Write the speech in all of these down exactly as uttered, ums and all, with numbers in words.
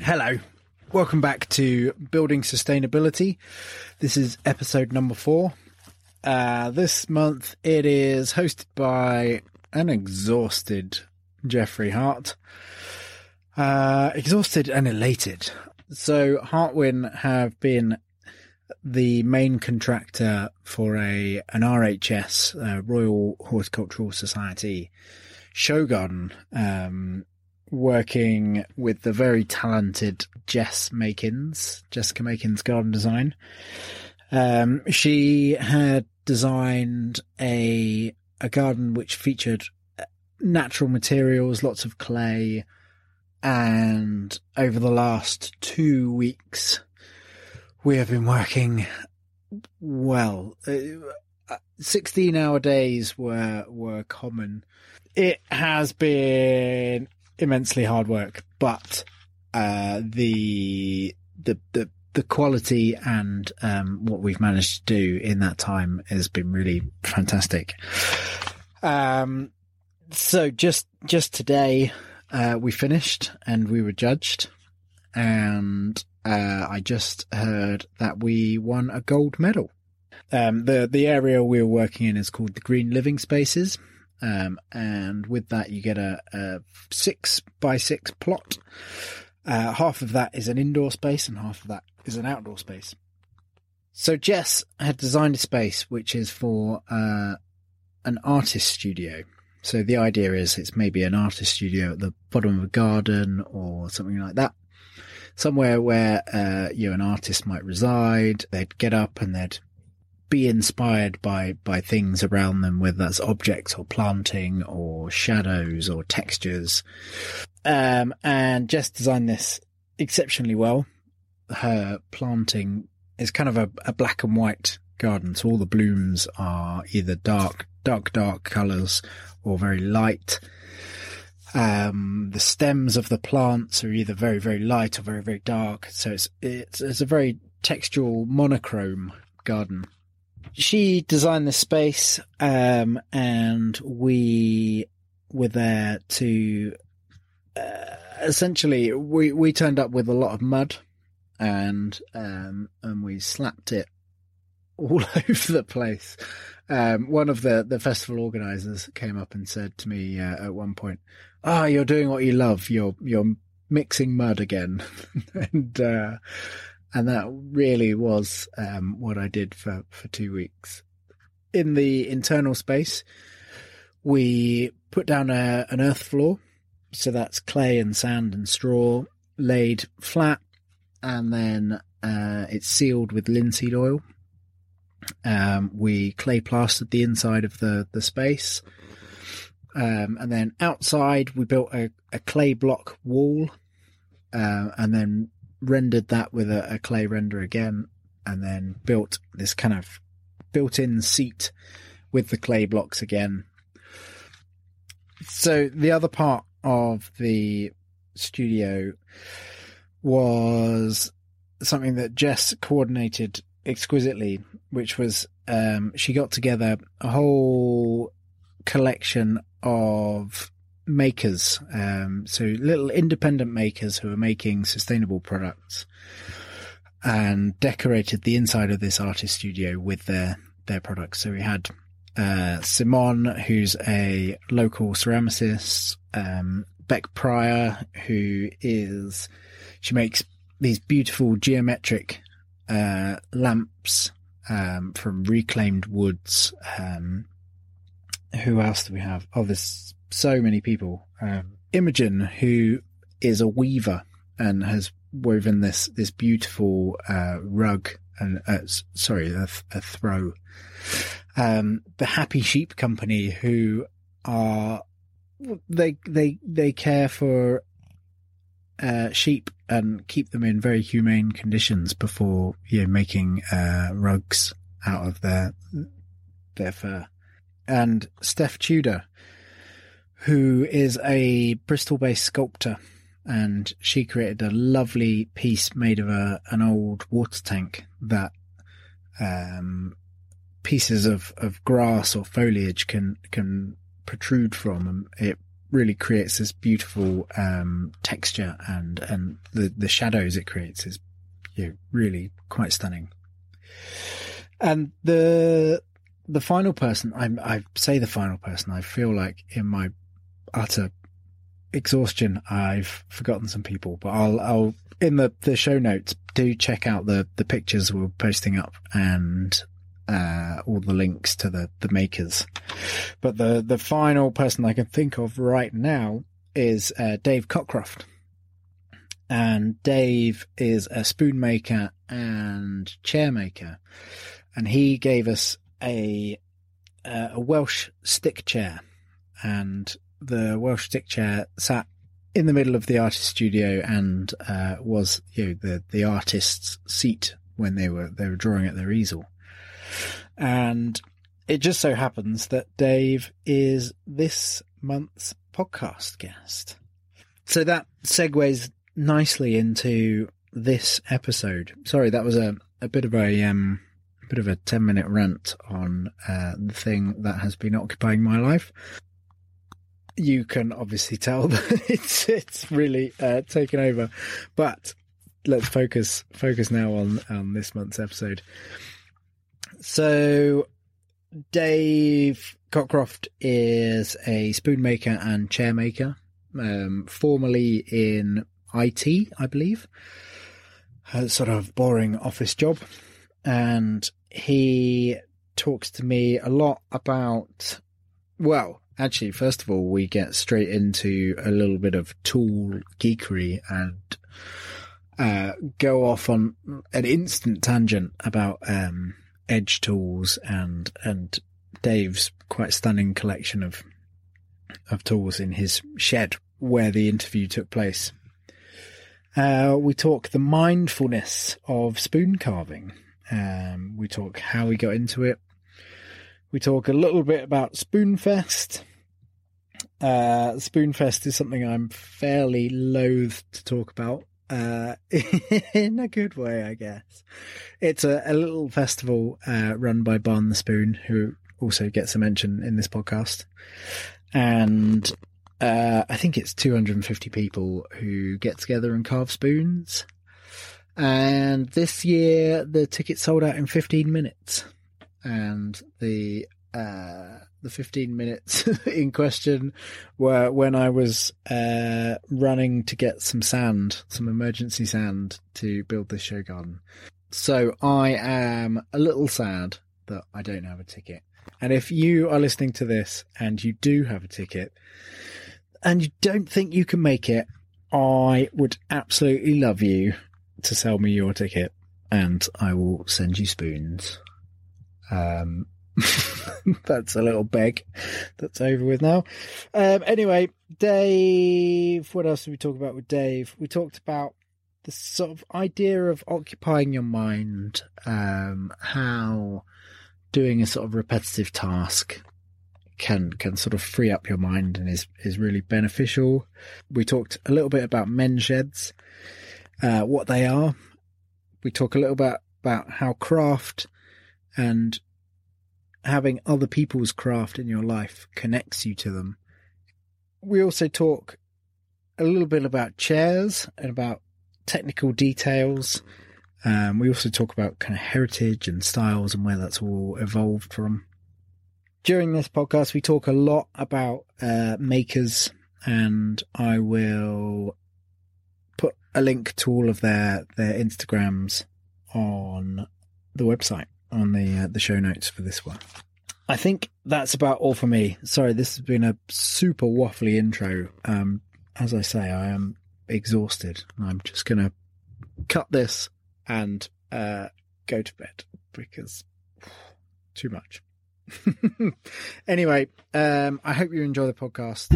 Hello, welcome back to Building Sustainability. This is episode number four. Uh, this month it is hosted by an exhausted Jeffrey Hart. Uh, exhausted and elated. So Hartwin have been the main contractor for a an R H S, uh, Royal Horticultural Society show garden, um, working with the very talented Jess Makins, Jessica Makins Garden Design. Um, she had designed a a garden which featured natural materials, lots of clay, and over the last two weeks we have been working, well, sixteen hour days were were common. It has been immensely hard work, but uh, the the the the quality and um, what we've managed to do in that time has been really fantastic. Um, so just just today uh, we finished and we were judged, and uh, I just heard that we won a gold medal. Um, the the area we were working in is called the Green Living Spaces. Um, and with that, you get a, a six by six plot. Uh, half of that is an indoor space and half of that is an outdoor space. So Jess had designed a space which is for uh, an artist studio. So the idea is it's maybe an artist studio at the bottom of a garden or something like that. Somewhere where uh, you know, an artist might reside. They'd get up and they'd be inspired by by things around them, whether that's objects or planting or shadows or textures. Um, and Jess designed this exceptionally well. Her planting is kind of a, a black and white garden, so all the blooms are either dark, dark, dark colours or very light. Um, the stems of the plants are either very, very light or very, very dark. So it's it's, it's a very textural, monochrome garden. She designed this space, um, and we were there to, uh, essentially, we, we turned up with a lot of mud and, um, and we slapped it all over the place. Um, one of the, the festival organisers came up and said to me, uh, at one point, "Ah, oh, you're doing what you love. You're, you're mixing mud again." and, uh, And that really was um, what I did for, for two weeks. In the internal space, we put down a, an earth floor. So that's clay and sand and straw laid flat. And then uh, it's sealed with linseed oil. Um, we clay plastered the inside of the, the space. Um, and then outside, we built a, a clay block wall. Uh, and then rendered that with a, a clay render again, and then built this kind of built-in seat with the clay blocks again. So the other part of the studio was something that Jess coordinated exquisitely, which was um, she got together a whole collection of makers, um, so little independent makers who are making sustainable products, and decorated the inside of this artist studio with their their products. So we had uh, Simone, who's a local ceramicist, um, Beck Pryor, who is she makes these beautiful geometric uh, lamps um, from reclaimed woods. Um, who else do we have? Oh, there's so many people. Um, Imogen, who is a weaver and has woven this this beautiful uh, rug and uh, sorry, a, a throw. Um, the Happy Sheep Company, who are they they they care for uh, sheep and keep them in very humane conditions before you know making uh, rugs out of their their fur. And Steph Tudor, who is a Bristol-based sculptor, and she created a lovely piece made of a, an old water tank that um, pieces of, of grass or foliage can can protrude from, and it really creates this beautiful um, texture, and and the the shadows it creates is, you know, really quite stunning. And the the final person, I, I say the final person, I feel like in my utter exhaustion I've forgotten some people, but I'll I'll in the, the show notes, do check out the the pictures we're posting up and uh all the links to the the makers. But the the final person I can think of right now is uh, Dave Cockcroft. And Dave is a spoon maker and chair maker, and he gave us a uh, a Welsh stick chair, and the Welsh stick chair sat in the middle of the artist studio and uh, was, you know, the the artist's seat when they were they were drawing at their easel. And it just so happens that Dave is this month's podcast guest, so that segues nicely into this episode. Sorry, that was a, a bit of a um a bit of a ten minute rant on uh, the thing that has been occupying my life. You can obviously tell that it's it's really uh, taken over, but let's focus focus now on on this month's episode. So, Dave Cockcroft is a spoon maker and chair maker, um, formerly in I T, I believe, a sort of boring office job, and he talks to me a lot about, well, actually, first of all, we get straight into a little bit of tool geekery and uh, go off on an instant tangent about um, edge tools and and Dave's quite stunning collection of of tools in his shed where the interview took place. Uh, we talk the mindfulness of spoon carving. Um, we talk how we got into it. We talk a little bit about Spoonfest. Uh, Spoonfest is something I'm fairly loath to talk about, uh, in a good way, I guess. It's a, a little festival uh, run by Barn the Spoon, who also gets a mention in this podcast. And uh, I think it's two hundred fifty people who get together and carve spoons. And this year, the tickets sold out in fifteen minutes. And the uh, the fifteen minutes in question were when I was uh, running to get some sand, some emergency sand to build this show garden. So I am a little sad that I don't have a ticket. And if you are listening to this and you do have a ticket and you don't think you can make it, I would absolutely love you to sell me your ticket and I will send you spoons. Um, that's a little beg that's over with now. Um, anyway, Dave, what else did we talk about with Dave? We talked about the sort of idea of occupying your mind, um, how doing a sort of repetitive task can can sort of free up your mind and is, is really beneficial. We talked a little bit about men's sheds, uh, what they are. We talk a little bit about how craft and having other people's craft in your life connects you to them. We also talk a little bit about chairs and about technical details. Um, we also talk about kind of heritage and styles and where that's all evolved from. During this podcast, we talk a lot about uh, makers, and I will put a link to all of their, their Instagrams on the website, on the uh, the show notes for this one. I think that's about all for me. Sorry, this has been a super waffly intro. Um, as I say, I am exhausted. I'm just going to cut this and uh, go to bed because too much. Anyway, um, I hope you enjoy the podcast.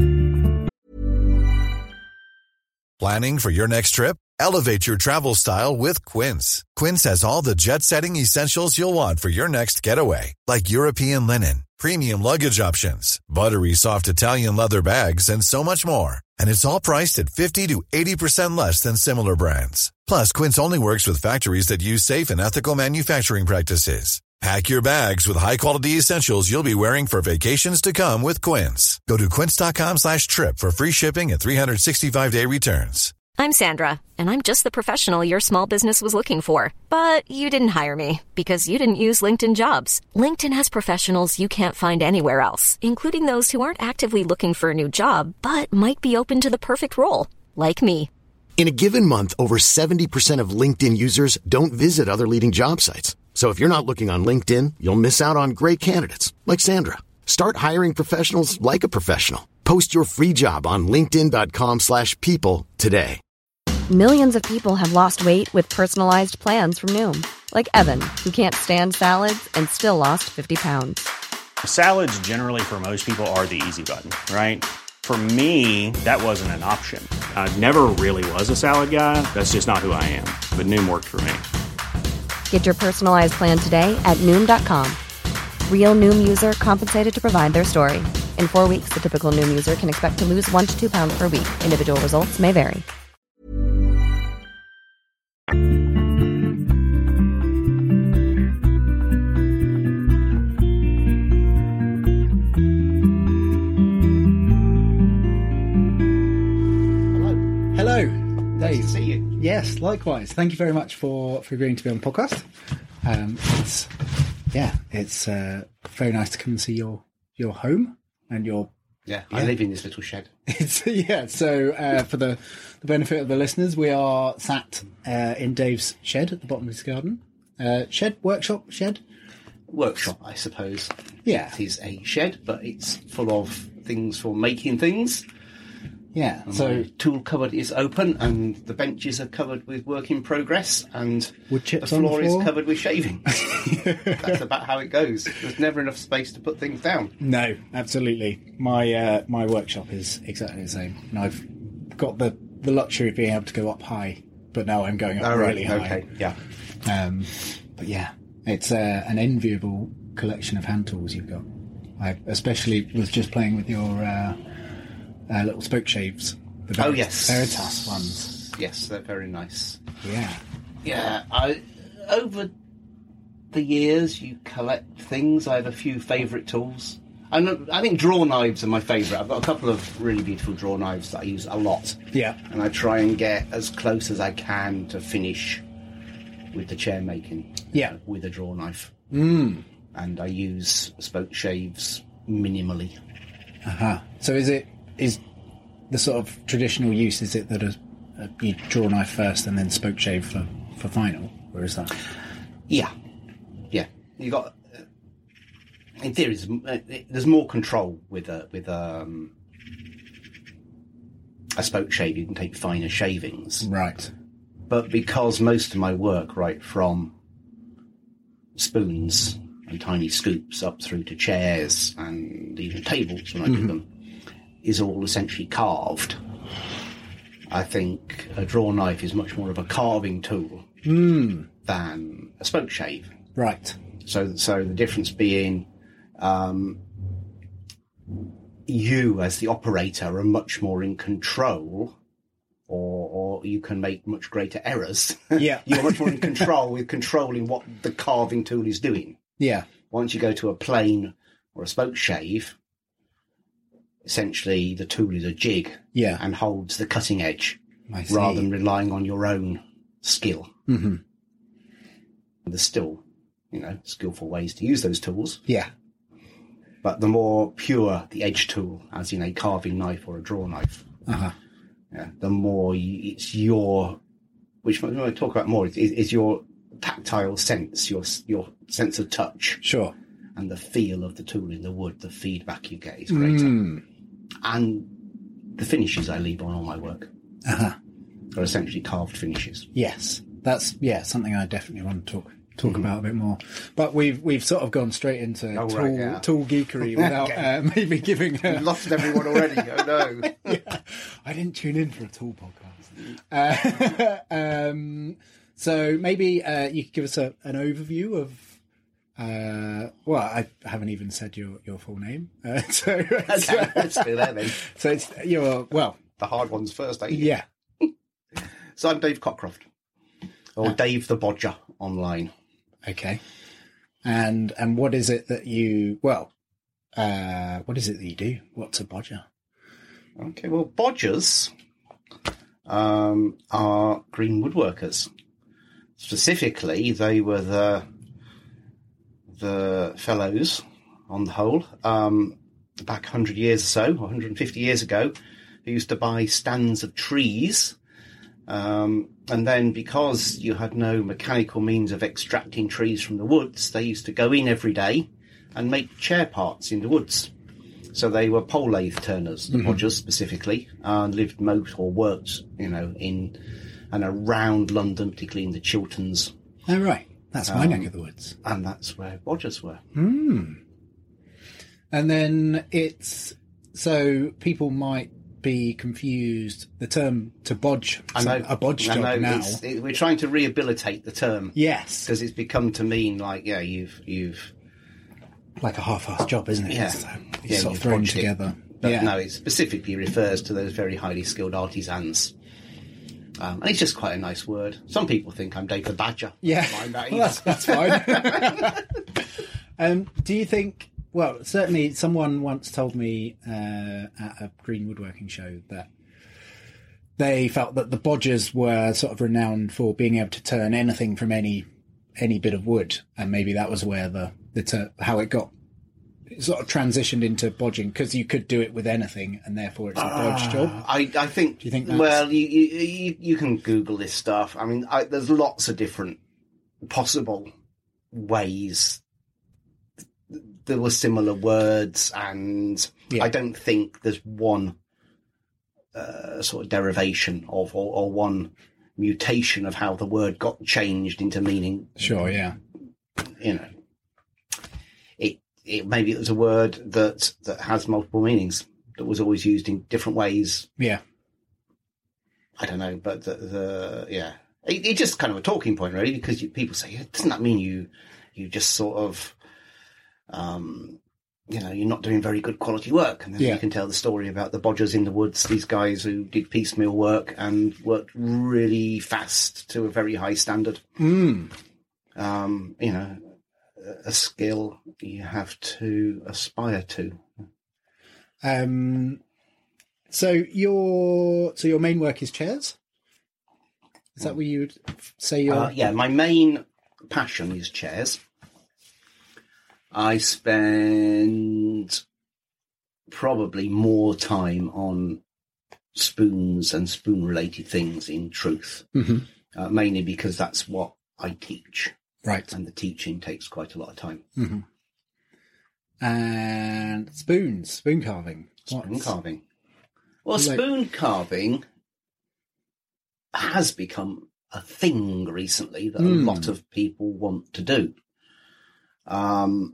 Planning for your next trip? Elevate your travel style with Quince. Quince has all the jet-setting essentials you'll want for your next getaway, like European linen, premium luggage options, buttery soft Italian leather bags, and so much more. And it's all priced at fifty to eighty percent less than similar brands. Plus, Quince only works with factories that use safe and ethical manufacturing practices. Pack your bags with high-quality essentials you'll be wearing for vacations to come with Quince. Go to quince.com slash trip for free shipping and three sixty-five day returns. I'm Sandra, and I'm just the professional your small business was looking for. But you didn't hire me because you didn't use LinkedIn Jobs. LinkedIn has professionals you can't find anywhere else, including those who aren't actively looking for a new job, but might be open to the perfect role, like me. In a given month, over seventy percent of LinkedIn users don't visit other leading job sites. So if you're not looking on LinkedIn, you'll miss out on great candidates like Sandra. Start hiring professionals like a professional. Post your free job on linkedin.com slash people today. Millions of people have lost weight with personalized plans from Noom. Like Evan, who can't stand salads and still lost fifty pounds. Salads generally for most people are the easy button, right? For me, that wasn't an option. I never really was a salad guy. That's just not who I am. But Noom worked for me. Get your personalized plan today at Noom dot com. Real Noom user compensated to provide their story. In four weeks, the typical Noom user can expect to lose one to two pounds per week. Individual results may vary. Hello, Nice Dave. to see you. Yes, likewise. Thank you very much for, for agreeing to be on the podcast. Um, it's yeah, it's uh, very nice to come and see your your home and your Yeah, I Yeah. live in this little shed. It's yeah. So uh, for the, the benefit of the listeners, we are sat uh, in Dave's shed at the bottom of his garden. Uh, shed, workshop, shed. Workshop, I suppose. Yeah. It is a shed, but it's full of things for making things. Yeah. And So my tool cupboard is open, and the benches are covered with work in progress, and Wood chips the on the floor floor? is covered with shaving. That's about how it goes. There's never enough space to put things down. no, absolutely. My uh, my workshop is exactly the same, and I've got the, the luxury of being able to go up high, but now I'm going up really high. Okay, yeah. Um, but yeah, it's uh, an enviable collection of hand tools you've got. I especially was just playing with your uh, uh, little spoke shaves. The Oh, Verit- yes. Veritas ones. Yes, they're very nice. Yeah. Yeah, I over the years you collect things. I have a few favourite tools. And I think draw knives are my favourite. I've got a couple of really beautiful draw knives that I use a lot. Yeah. And I try and get as close as I can to finish with the chair making. Yeah. With a draw knife. Mm. And I use spoke shaves minimally. Uh-huh. So is it is the sort of traditional use, is it that a, a, you draw knife first and then spoke shave for, for final? Or is that? Yeah. Yeah. You got... Uh, in theory, there's, uh, there's more control with a, with um, a spoke shave. You can take finer shavings. Right. But because most of my work, right from spoons and tiny scoops up through to chairs and even tables when I do them, is all essentially carved, I think a draw knife is much more of a carving tool Mm. than a spoke shave. Right. So, so the difference being, um, you as the operator are much more in control, or, or you can make much greater errors. Yeah. You're much more in control with controlling what the carving tool is doing. Yeah. Once you go to a plane or a spoke shave, essentially the tool is a jig Yeah. and holds the cutting edge I see. rather than relying on your own skill. Mm-hmm. There's still, you know, skillful ways to use those tools, Yeah. but the more pure the edge tool, as in a carving knife or a draw knife, Uh-huh. yeah, the more you, it's your, which I'm going to talk about more, is, is your tactile sense, your your sense of touch, Sure. and the feel of the tool in the wood. The feedback you get is greater, Mm. and the finishes I leave on all my work Uh-huh. are essentially carved finishes. Yes. That's, yeah, something I definitely want to talk talk about a bit more. But we've we've sort of gone straight into Oh, tool, right, yeah. tool geekery without Okay. uh, maybe giving a... We've lost everyone already. Oh no! Yeah. I didn't tune in for a tool podcast. Uh, um, so maybe uh, you could give us a, an overview of. Uh, well, I haven't even said your, your full name. Uh, so, Okay, let's do that then. so it's your well, The hard ones first, eh? yeah, So I'm Dave Cockcroft, or Dave the Bodger online. okay, And and what is it that you, well, uh, what is it that you do? What's a bodger? Okay, well, bodgers um, are green woodworkers. Specifically, they were the the fellows, on the whole, um, back one hundred years or so, or one hundred fifty years ago, who used to buy stands of trees. Um, and then because you had no mechanical means of extracting trees from the woods, they used to go in every day and make chair parts in the woods. So they were pole lathe turners, the mm-hmm. bodgers specifically, and lived most or worked, you know, in and around London, particularly in the Chilterns. Oh, right. That's my um, neck of the woods. And that's where bodgers were. Hmm. And then it's, so people might be confused, the term to bodge, I know, a bodge I job know, now. It, we're trying to rehabilitate the term. Yes. Because it's become to mean like, yeah, you've, you've... like a half-assed job, isn't it? Yeah. So it's yeah, sort of thrown together. It. But yeah. no, it specifically refers to those very highly skilled artisans. Um, and it's just quite a nice word. Some people think I'm Dave the Badger. Yeah, that well, that's, that's fine. um, do you think, well, certainly someone once told me uh, at a green woodworking show that they felt that the bodgers were sort of renowned for being able to turn anything from any any bit of wood, and maybe that was where the, the ter- how it got it sort of transitioned into bodging, because you could do it with anything, and therefore it's a bodge uh, job. I, I think. Do you think that's... Well, you, you you can Google this stuff. I mean, I, there's lots of different possible ways. There were similar words, and yeah. I don't think there's one uh, sort of derivation of, or, or one mutation of how the word got changed into meaning. Sure, yeah. You know, it, it maybe it was a word that, that has multiple meanings, that was always used in different ways. Yeah. I don't know, but the, the yeah, it, it's just kind of a talking point, really, because you, people say, doesn't that mean you, you just sort of, um, you know, you're not doing very good quality work? And then yeah. you can tell the story about the bodgers in the woods, these guys who did piecemeal work and worked really fast to a very high standard. Mm. Um, you know, a skill you have to aspire to. Um, so your so your main work is chairs? Is that what you would say? Your uh, yeah, my main passion is chairs. I spend probably more time on spoons and spoon-related things, in truth, mm-hmm. uh, mainly because that's what I teach. Right. And the teaching takes quite a lot of time. Mm-hmm. And spoons, spoon carving. Spoon What's... carving. Well, like... spoon carving has become a thing recently that mm. a lot of people want to do. Um,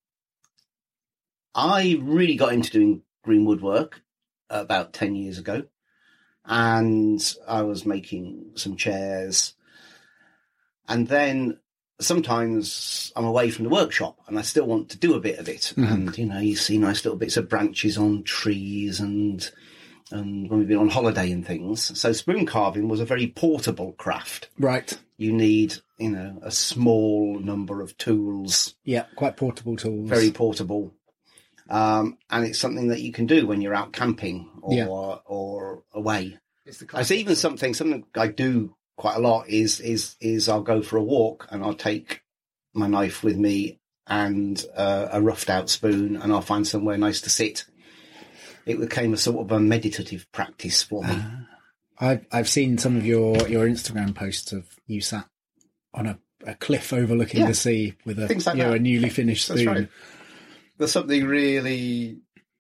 I really got into doing green woodwork about ten years ago, and I was making some chairs, and then sometimes I'm away from the workshop and I still want to do a bit of it. Mm-hmm. And, you know, you see nice little bits of branches on trees and, and when we've been on holiday and things. So spoon carving was a very portable craft. Right. You need, you know, a small number of tools. Yeah, quite portable tools. Very portable. Um, and it's something that you can do when you're out camping or, yeah. or away. It's the it's even something, something I do quite a lot is, is, is I'll go for a walk and I'll take my knife with me and uh, a roughed out spoon, and I'll find somewhere nice to sit. It became a sort of a meditative practice for me. Uh, I've, I've seen some of your, your Instagram posts of you sat on a, a cliff overlooking yeah. the sea with a, like you know, a newly finished spoon. That's right. There's something really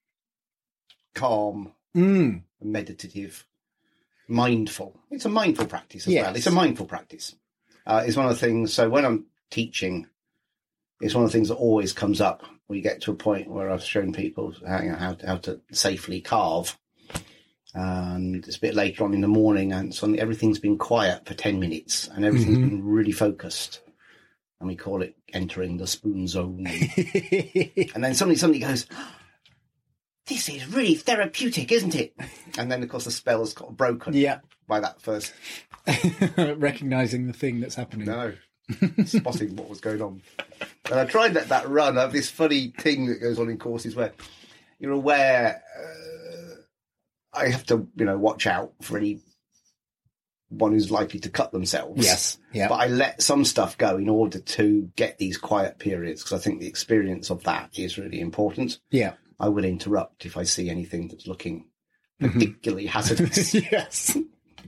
calm, mm. meditative, mindful. It's a mindful practice as yes. well. It's a mindful practice. Uh, it's one of the things, so when I'm teaching, it's one of the things that always comes up. We get to a point where I've shown people how, you know, how, how to safely carve. And it's a bit later on in the morning, and suddenly everything's been quiet for ten minutes and everything's mm-hmm. been really focused. And we call it entering the spoon zone. And then suddenly somebody goes, this is really therapeutic, isn't it? And then, of course, the spell has got broken yeah. by that first. Recognising the thing that's happening. No, spotting what was going on. And I tried that, that run. I have this funny thing that goes on in courses where you're aware uh, I have to, you know, watch out for any one who's likely to cut themselves. Yes. Yeah. But I let some stuff go in order to get these quiet periods because I think the experience of that is really important. Yeah. I would interrupt if I see anything that's looking particularly hazardous. Yes.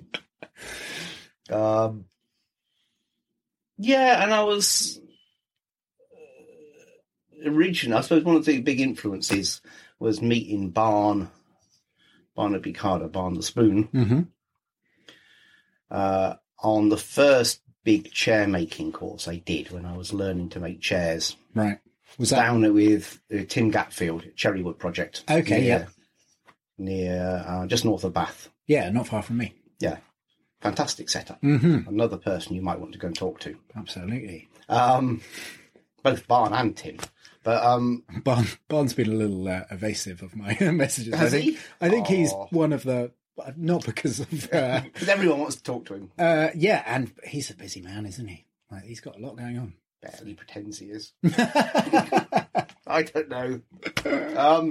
Um, yeah, and I was uh, originally, I suppose one of the big influences was meeting Barn, Barnaby Carter, Barn the Spoon, Mm-hmm. uh, on the first big chair making course I did when I was learning to make chairs. Right. Was that Down with uh, Tim Gatfield, Cherrywood Project. Okay, near, yeah. Near, uh, just north of Bath. Yeah, not far from me. Yeah. Fantastic setup. Mm-hmm. Another person you might want to go and talk to. Absolutely. Um, both Barn and Tim. But um, Barn, Barn's been a little uh, evasive of my messages. Has I think, he? I think he's Aw. one of the, not because of, uh, because everyone wants to talk to him. uh, yeah, and he's a busy man, isn't he? Like, he's got a lot going on. Barely pretends he is. I don't know. Um,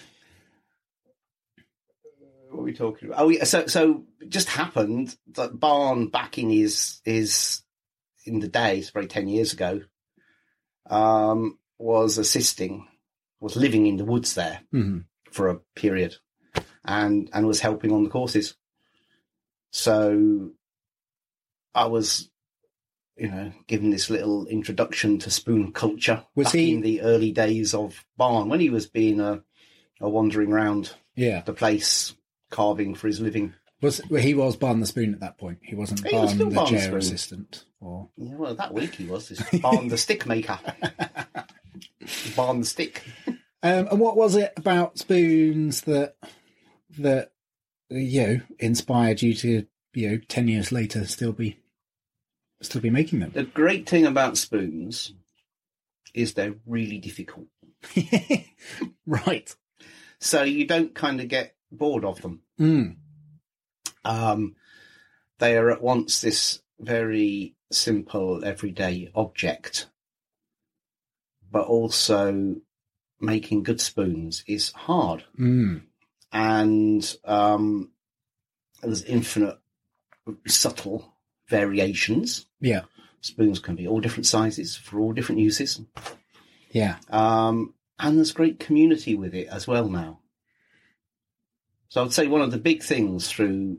what are we talking about? Oh, yeah, so so it just happened that Barn, back in his his in the days, probably ten years ago, um, was assisting, was living in the woods there Mm-hmm. for a period, and and was helping on the courses. So I was, you know, given this little introduction to spoon culture Was back he- in the early days of Barn, when he was being a, a wandering around Yeah. the place, carving for his living. Was well, he was Barn the Spoon at that point. He wasn't He was Barn still the Barn the chair Spoon. assistant. Or Yeah, well, that week he was this Barn the stick maker. Barn the stick. um, and what was it about spoons that that you know inspired you to you know ten years later still be still be making them? The great thing about spoons is they're really difficult. Right. So you don't kind of get bored of them. Mm. Um, they are at once this very simple, everyday object, but also making good spoons is hard. Mm. And um, there's infinite subtle variations. Yeah. Spoons can be all different sizes for all different uses. Yeah. Um, and there's great community with it as well now. So I'd say one of the big things through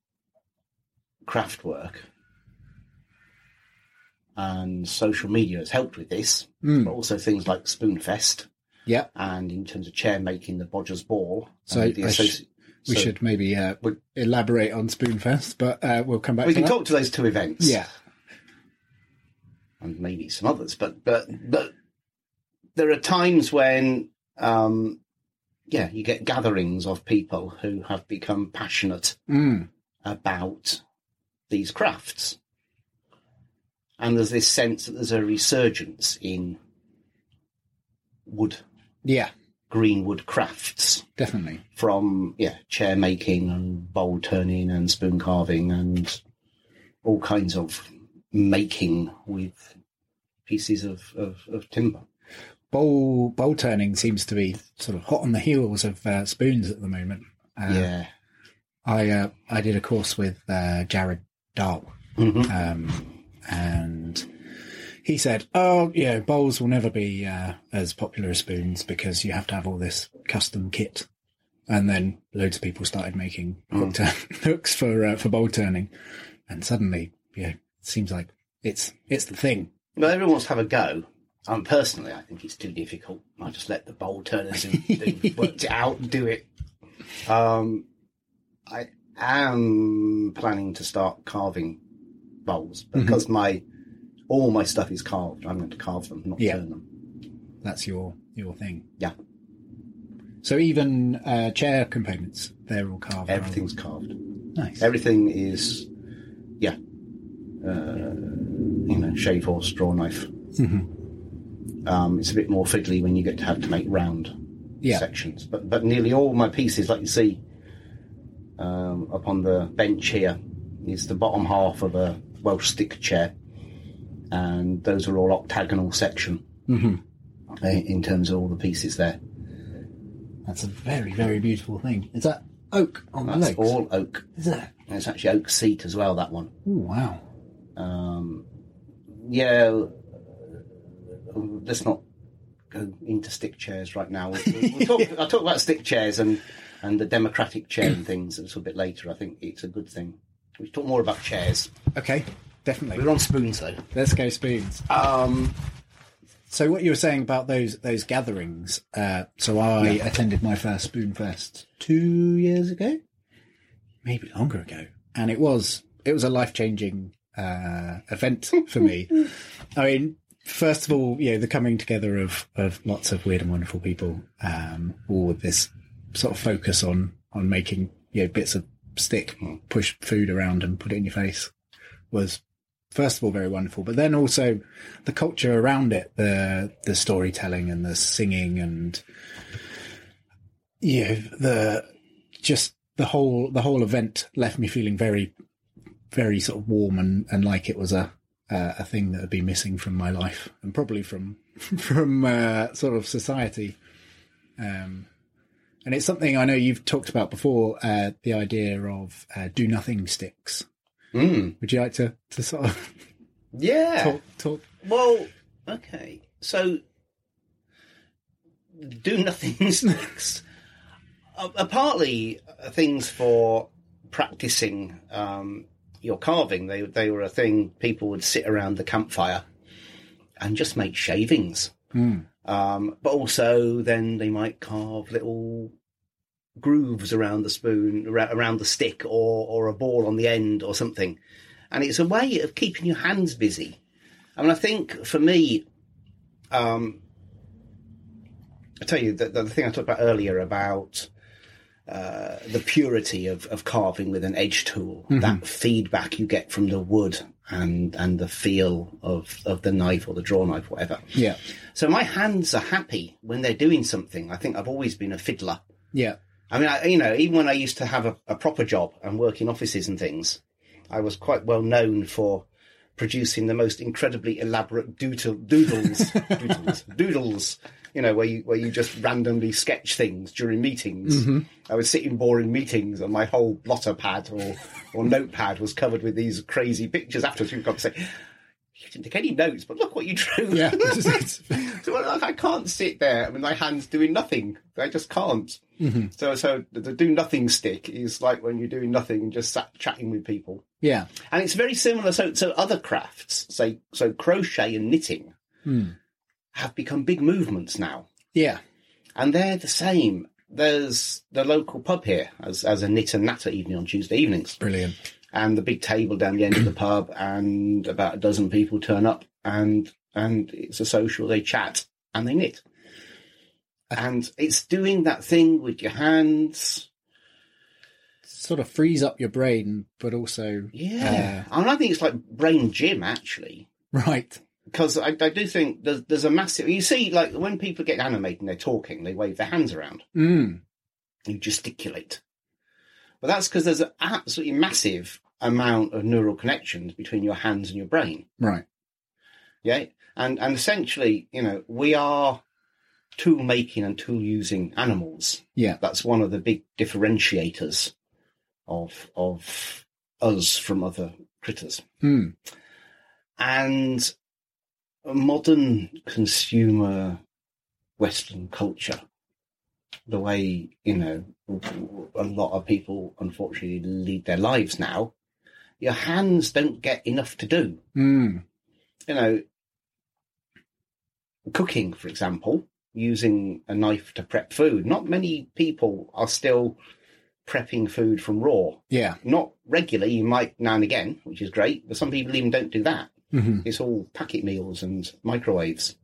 craft work and social media has helped with this, Mm. but also things like Spoonfest Yeah. and in terms of chair making, the Bodger's Ball. So and the I sh- associ- We so should maybe uh, we- elaborate on Spoonfest, but uh, we'll come back we to can that. talk to those two events. Yeah. And maybe some others, but but but there are times when um, yeah, you get gatherings of people who have become passionate Mm. about these crafts. And there's this sense that there's a resurgence in wood, Yeah, green wood crafts definitely. from, yeah, chair making and bowl turning and spoon carving and all kinds of making with pieces of, of, of timber. Bowl bowl turning seems to be sort of hot on the heels of uh, spoons at the moment. Uh, yeah. I uh, I did a course with uh, Jared Dahl, Mhm. um, and he said, "Oh, yeah, bowls will never be uh, as popular as spoons because you have to have all this custom kit." And then loads of people started making hook turn- hooks for uh, for bowl turning, and suddenly, yeah, it seems like it's it's the thing. Well, everyone wants to have a go. Um, personally, I think it's too difficult. I just let the bowl turners who who've worked it out do it. Um, I am planning to start carving bowls because my all my stuff is carved. I'm going to carve them, not Yeah. turn them. That's your your thing. Yeah, So even uh, chair components, they're all carved. everything's carved. Nice. Everything is, yeah, uh, you know, shave horse, draw knife. Mhm. Um, it's a bit more fiddly when you get to have to make round Yeah. sections, but but nearly all my pieces, like you see um, up on the bench here, is the bottom half of a Welsh stick chair, and those are all octagonal section. Mm-hmm. in terms of all the pieces there. That's a very, very beautiful thing. Is that oak on the That's legs? all oak. Is it? And it's actually oak seat as well, that one. Oh, wow. Um, yeah, let's not go into stick chairs right now. We'll, we'll talk, I'll talk about stick chairs and, and the democratic chair and things a little bit later. I think it's a good thing. We talk more about chairs. Okay, definitely. We're on spoons, though. Let's go spoons. Um, so what you were saying about those those gatherings, uh, so I Yeah. attended my first Spoon Fest two years ago, maybe longer ago, and it was it was a life-changing uh, event for me. I mean, first of all, you know, the coming together of, of lots of weird and wonderful people, um, all with this sort of focus on, on making, you know, bits of stick, push food around and put it in your face was, first of all, very wonderful. But then also the culture around it, the the storytelling and the singing and, you know, the, just the whole, the whole event left me feeling very, very sort of warm and, and like it was a, uh, a thing that had been missing from my life and probably from, from, uh, sort of society. Um, and it's something I know you've talked about before, uh, the idea of, uh, do nothing sticks. Mm. Would you like to, to sort of Yeah. talk, talk? Well, okay. So, do nothing sticks. uh, uh, partly uh, things for practicing um, your carving. They they were a thing. People would sit around the campfire and just make shavings. Mm. Um, but also then they might carve little grooves around the spoon, ar- around the stick, or or a ball on the end or something. And it's a way of keeping your hands busy. I mean, I think for me, um, I tell you, the, the thing I talked about earlier about uh, the purity of, of carving with an edge tool, mm-hmm. that feedback you get from the wood and and the feel of, of the knife or the draw knife, whatever. Yeah. So my hands are happy when they're doing something. I think I've always been a fiddler. Yeah. I mean, I, you know, even when I used to have a, a proper job and work in offices and things, I was quite well known for producing the most incredibly elaborate doodle, doodles, doodles, doodles, you know, where you where you just randomly sketch things during meetings. Mm-hmm. I would sit in boring meetings and my whole blotter pad or, or notepad was covered with these crazy pictures. Afterwards, you've got to say, you didn't take any notes, but look what you drew. Yeah. So like, I can't sit there. I mean, my hand's doing nothing. I just can't. Mm-hmm. So, so the, the do nothing stick is like when you're doing nothing and just sat chatting with people. Yeah. And it's very similar. So, so other crafts, say, so crochet and knitting mm. have become big movements now. Yeah. And they're the same. There's the local pub here as, as a knit and natter evening on Tuesday evenings. Brilliant. And the big table down the end of the pub, and about a dozen people turn up, and and it's a social. They chat and they knit, and it's doing that thing with your hands. Sort of frees up your brain, but also yeah. Uh, and I think it's like brain gym, actually. Right. Because I, I do think there's, there's a massive. You see, like when people get animated and they're talking, they wave their hands around. Mm. You gesticulate. But that's because there's an absolutely massive amount of neural connections between your hands and your brain. Right. Yeah. And and essentially, you know, we are tool making and tool using animals. Yeah. That's one of the big differentiators of of us from other critters. Mm. And modern consumer Western culture, the way, you know, a lot of people unfortunately lead their lives now, your hands don't get enough to do. Mm. You know, cooking, for example, using a knife to prep food. Not many people are still prepping food from raw. Yeah. Not regularly, you might now and again, which is great, but some people even don't do that. Mm-hmm. It's all packet meals and microwaves.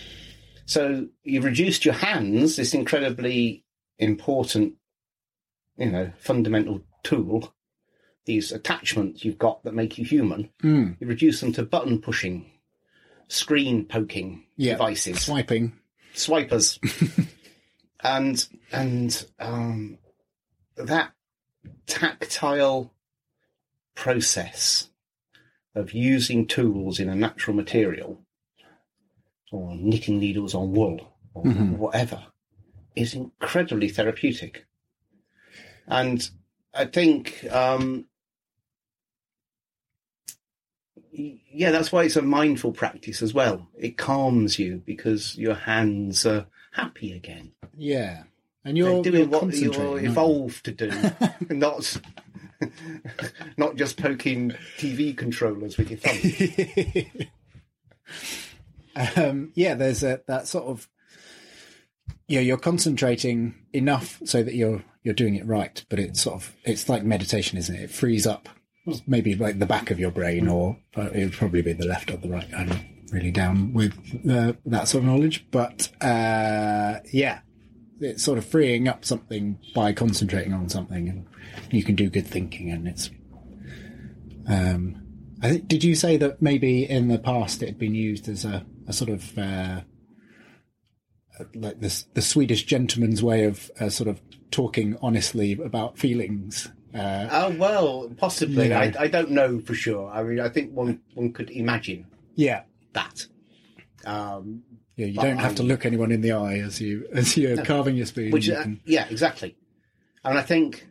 So you've reduced your hands, this incredibly important, you know, fundamental tool, these attachments you've got that make you human. Mm. You reduce them to button pushing, screen poking yeah. devices. Swiping. Swipers. and and um, that tactile process of using tools in a natural material or knitting needles on wool, or Mhm. whatever, is incredibly therapeutic. And I think, um, yeah, that's why it's a mindful practice as well. It calms you because your hands are happy again. Yeah. And you're They're doing you're what concentrating, you're aren't you? evolved to do, not not just poking T V controllers with your thumb. um, yeah, there's a that sort of yeah, you're concentrating enough so that you're you're doing it right, but it's sort of it's like meditation, isn't it? It frees up maybe like the back of your brain, or uh, it would probably be the left or the right. I'm not really down with uh, that sort of knowledge, but uh, yeah, it's sort of freeing up something by concentrating on something, and you can do good thinking, and it's. Um, I think. Did you say that maybe in the past it had been used as a, a sort of uh, like this the Swedish gentleman's way of uh, sort of talking honestly about feelings? Uh, Oh well, possibly. Yeah. I, I don't know for sure. I mean, I think one one could imagine yeah, that. Um, yeah. You But don't have to I- look anyone in the eye as you as you're carving your spoon. which, you uh, can- yeah, exactly. And I think,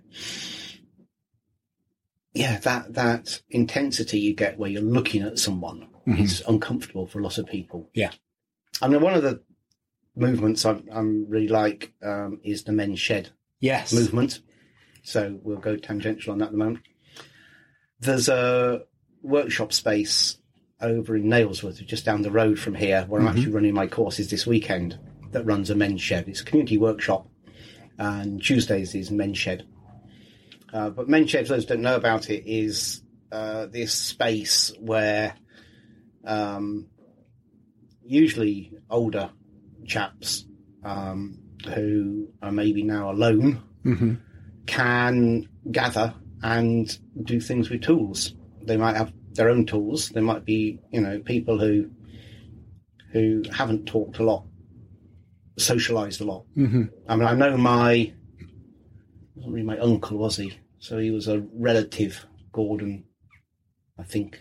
yeah, that that intensity you get where you're looking at someone is uncomfortable for a lot of people. Yeah. I mean, one of the movements I'm, I'm really like um, is the men's shed yes. movement. So we'll go tangential on that at the moment. There's a workshop space over in Nailsworth, just down the road from here, where I'm actually running my courses this weekend, that runs a men's shed. It's a community workshop, and Tuesdays is men's shed. Uh, but men's shed, for those who don't know about it, is uh, this space where um, usually older chaps um, who are maybe now alone hmm can gather and do things with tools. They might have their own tools. There might be, you know, people who who haven't talked a lot, socialised a lot. hmm I mean, I know my, wasn't really my uncle, was he? So he was a relative, Gordon, I think,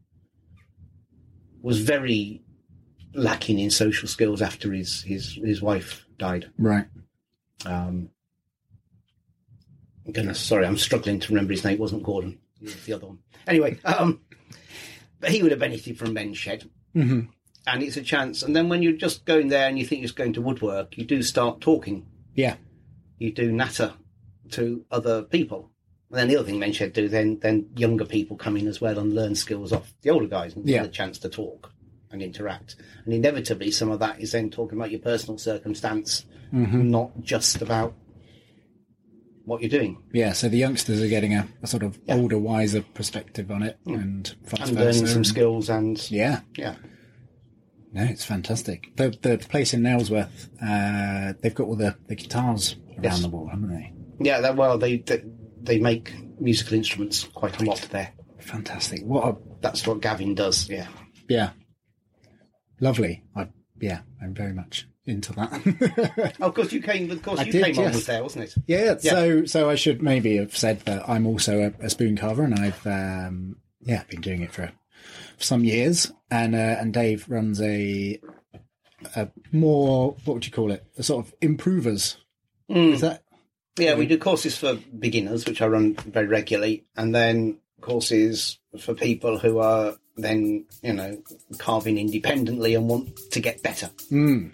was very lacking in social skills after his, his, his wife died. Right. Um, goodness, sorry, I'm struggling to remember his name. It wasn't Gordon. It was the other one. Anyway, um, but he would have benefited from Men's Shed. hmm And it's a chance. And then when you're just going there and you think you're just going to woodwork, you do start talking. Yeah. You do natter to other people. And then the other thing Men's Shed do, then then younger people come in as well and learn skills off the older guys and Yeah. get a chance to talk and interact. And inevitably some of that is then talking about your personal circumstance, hmm not just about what you're doing. Yeah. So the youngsters are getting a, a sort of Yeah. older, wiser perspective on it, and vice And versa. learning some And- skills and Yeah. yeah. No, it's fantastic. The the place in Nailsworth, uh, they've got all the, the guitars around Yes. the wall, haven't they? Yeah, that, well, they, they they make musical instruments quite a lot there. Fantastic. What a That's what Gavin does, yeah. yeah, lovely. I yeah, I'm very much into that. Oh, of course, you came, of course, I you did, came on yes. with there, wasn't it? yeah, Yeah. So so I should maybe have said that I'm also a, a spoon carver, and I've um, yeah been doing it for, for some years. And uh, and Dave runs a a more what would you call it? A sort of improvers. Is that Yeah, we do courses for beginners, which I run very regularly, and then courses for people who are then, you know, carving independently and want to get better. mm,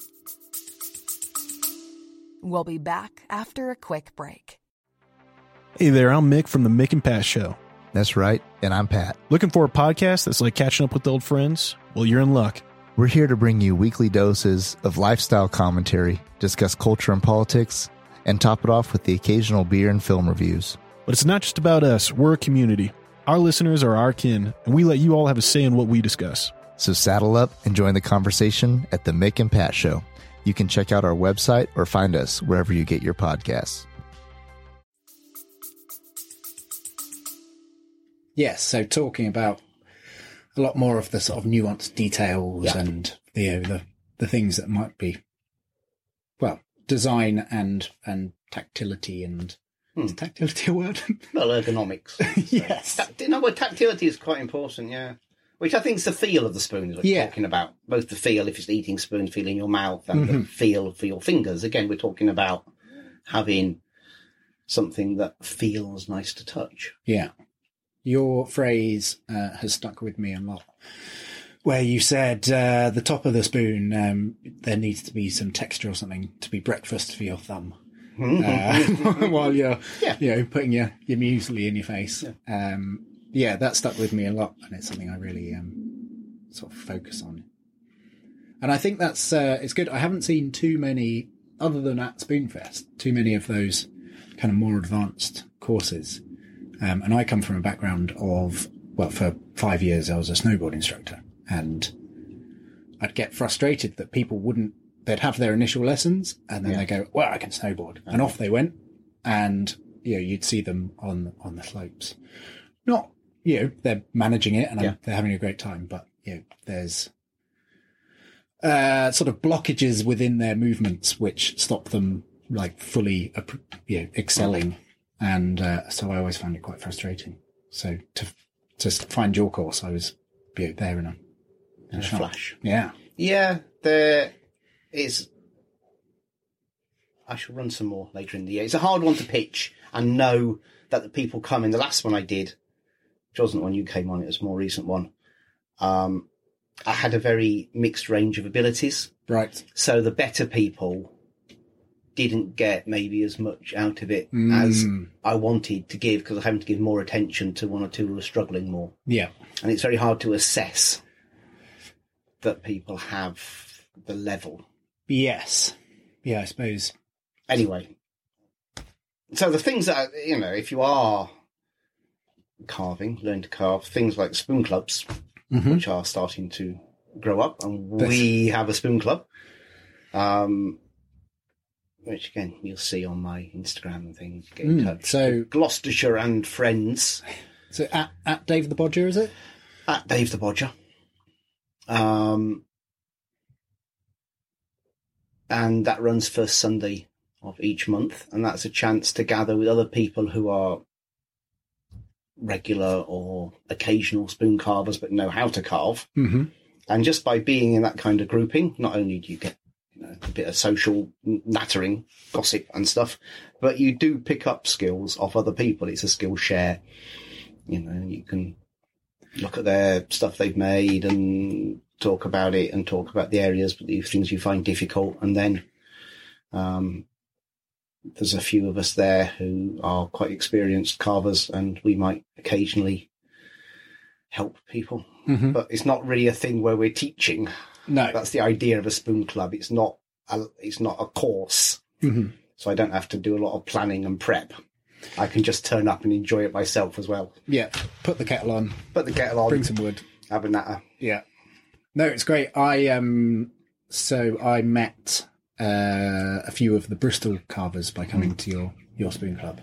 We'll be back after a quick break. Hey there, I'm Mick from the Mick and Pat Show. That's right, and I'm Pat. Looking for a podcast that's like catching up with old friends? Well, you're in luck. We're here to bring you weekly doses of lifestyle commentary, discuss culture and politics, and top it off with the occasional beer and film reviews. But it's not just about us, we're a community. Our listeners are our kin, and we let you all have a say in what we discuss. So saddle up and join the conversation at the Mick and Pat Show. You can check out our website or find us wherever you get your podcasts. yes. So talking about a lot more of the sort of nuanced details Yeah. and the, you know, the the things that might be well design and and tactility and Hmm. is tactility a word? Well, ergonomics. Yes. Ta- you know, well, tactility is quite important, yeah. Which I think is the feel of the spoon is what Yeah. you're talking about. Both the feel, if it's an eating spoon, feel in your mouth, and Mm-hmm. the feel for your fingers. Again, we're talking about having something that feels nice to touch. Yeah. Your phrase uh, has stuck with me a lot, where you said uh, the top of the spoon, um, there needs to be some texture or something to be breakfast for your thumb. uh, while you're, Yeah. you know, putting your, your muesli in your face. Yeah. Um, yeah, that stuck with me a lot, and it's something I really um, sort of focus on. And I think that's uh, it's good. I haven't seen too many, other than at Spoonfest, too many of those kind of more advanced courses. Um, and I come from a background of, well, for five years I was a snowboard instructor, and I'd get frustrated that people wouldn't, they'd have their initial lessons and then Yeah. they go, well, I can snowboard. And off they went. And, you know, you'd see them on, on the slopes. Not, you know, they're managing it and Yeah. I'm, they're having a great time, but, you know, there's, uh, sort of blockages within their movements which stop them like fully, uh, you know, excelling. And, uh, so I always found it quite frustrating. So to, to find your course, I was, you know, there in a, in A shot. flash. Yeah. Yeah, there is. I shall run some more later in the year. It's a hard one to pitch and know that the people come in. The last one I did, which wasn't one you came on, it was a more recent one. Um, I had a very mixed range of abilities. Right. So the better people didn't get maybe as much out of it Mm. as I wanted to give, because I having to give more attention to one or two who were struggling more. Yeah. And it's very hard to assess that people have the level. Yes. Yeah, I suppose. Anyway, so the things that, you know, if you are carving, learn to carve, things like spoon clubs, Mm-hmm. which are starting to grow up, and we have a spoon club, um, which again, you'll see on my Instagram and things. Get in Mm, touch. so- Gloucestershire and Friends. So at, at Dave the Bodger, is it? At Dave the Bodger. Um, and that runs first Sunday of each month, and that's a chance to gather with other people who are regular or occasional spoon carvers but know how to carve. Mm-hmm. And just by being in that kind of grouping, not only do you get, you know, a bit of social nattering, gossip and stuff, but you do pick up skills off other people. It's a skill share. You know, you can look at their stuff they've made and talk about it and talk about the areas, the things you find difficult. And then um, there's a few of us there who are quite experienced carvers, and we might occasionally help people. Mm-hmm. But it's not really a thing where we're teaching. No. That's the idea of a spoon club. It's not a, it's not a course. Mm-hmm. So I don't have to do a lot of planning and prep. I can just turn up and enjoy it myself as well. Yeah. Put the kettle on. Put the kettle on. Bring some wood. Have a natter. Yeah. No, it's great. I um so I met uh, a few of the Bristol carvers by coming to your your spoon club,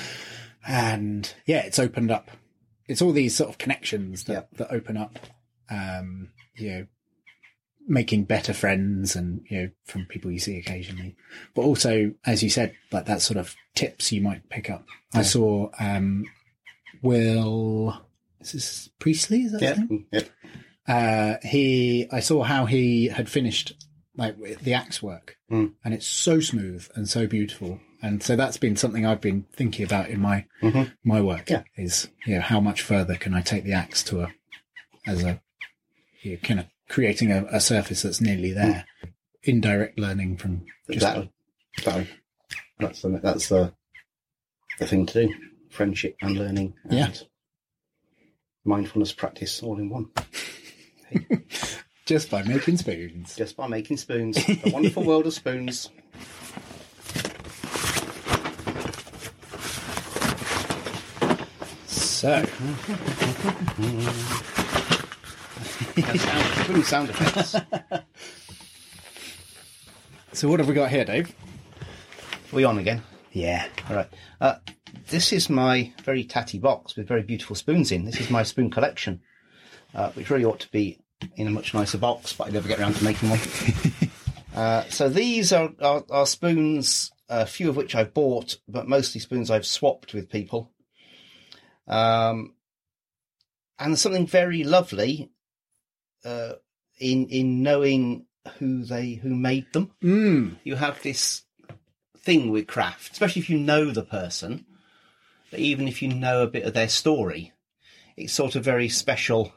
and yeah, it's opened up. It's all these sort of connections that Yep. that open up. Um, you know, making better friends, and you know, from people you see occasionally, but also, as you said, like that sort of tips you might pick up. I saw um, Will. Is this Priestley? Is that his Yeah. name? Yep. Uh, he, I saw how he had finished like with the axe work, Mm. and it's so smooth and so beautiful. And so that's been something I've been thinking about in my, Mhm. my work Yeah. is, you know, how much further can I take the axe to a, as a, you know, kind of creating a, a surface that's nearly there. Mm. Indirect learning from just, Exactly. So that's the, that's the, the thing to do. Friendship and learning. And Yeah. mindfulness practice all in one. just by making spoons. Just by making spoons. The wonderful world of spoons. So, sound, spoon sound effects. so what have we got here, Dave? We on again? Yeah. All right. Uh, this is my very tatty box with very beautiful spoons in. This is my spoon collection, uh, which really ought to be in a much nicer box, but I never get around to making one. uh, so these are, are, are spoons, a few of which I've bought, but mostly spoons I've swapped with people. Um, and there's something very lovely uh, in in knowing who they who made them. Mm. You have this thing with craft, especially if you know the person, that even if you know a bit of their story, it's sort of very special.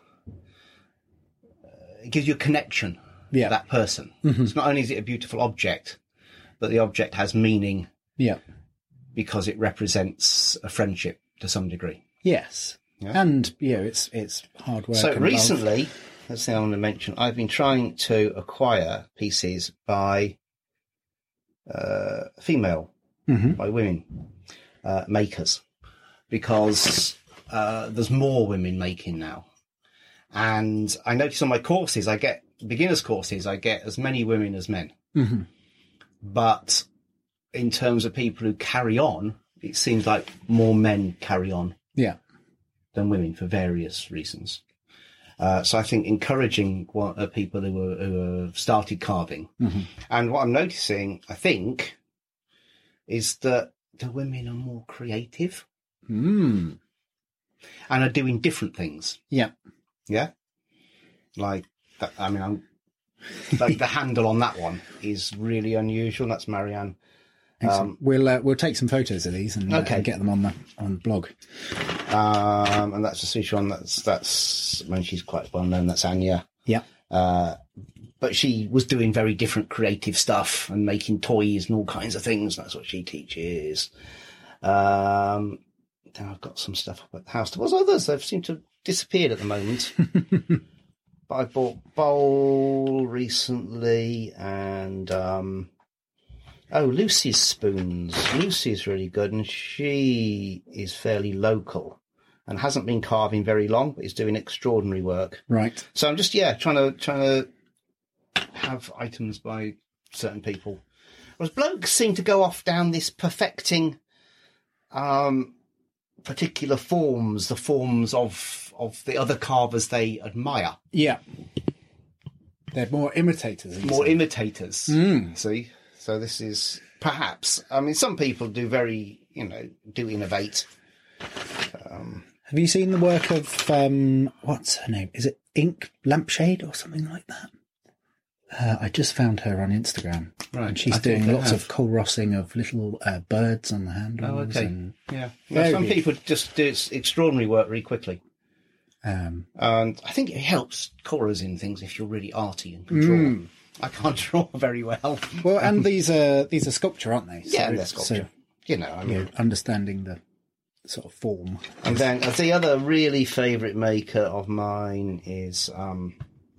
Uh, it gives you a connection yeah. to that person. Mm-hmm. It's not only is it a beautiful object, but the object has meaning. Yeah. Because it represents a friendship to some degree. Yes. Yeah. And, you know, it's it's hard work. So and recently, love. that's the thing I want to mention, I've been trying to acquire pieces by uh, female, mm-hmm. by women uh, makers, because uh, there's more women making now. And I notice on my courses, I get, beginners courses, I get as many women as men. Mm-hmm. But in terms of people who carry on, it seems like more men carry on. Yeah. Than women for various reasons. Uh, so I think encouraging what, uh, people who, were, who have started carving. Mm-hmm. And what I'm noticing, I think, is that the women are more creative. Mm. And are doing different things. Yeah. Yeah? Like, that, I mean, I'm, like the handle on that one is really unusual. That's Marianne. Um, we'll uh, we'll take some photos of these and, okay. uh, and get them on the on the blog. Um, and that's a Swedish one. That's that's when she's quite well known. That's Anya. Yeah. Uh, but she was doing very different creative stuff and making toys and all kinds of things. That's what she teaches. Um, then I've got some stuff up at the house. There was others. They've seemed to have disappeared at the moment. But I bought bowl recently and. Um, Oh, Lucy's spoons. Lucy's really good, and she is fairly local and hasn't been carving very long, but is doing extraordinary work. Right. So I'm just, yeah, trying to trying to have items by certain people. Whereas blokes seem to go off down this perfecting um, particular forms, the forms of of the other carvers they admire. Yeah. They're more imitators. More imitators. Mm. See? So this is perhaps, I mean, some people do very, you know, do innovate. Um, Have you seen the work of, um, what's her name? Is it Ink Lampshade or something like that? Uh, I just found her on Instagram. Right. And she's I doing think I lots have. of Coal Rossing of little uh, birds on the handles. Oh, okay. And yeah. Well, some people just do extraordinary work really quickly. Um, and I think it helps colours in things if you're really arty and can draw. Mm. I can't draw very well. Well, and these are these are sculpture, aren't they? Yeah, so, they're sculpture. So, you know, I mean, you know, understanding the sort of form. And then the other really favourite maker of mine is um,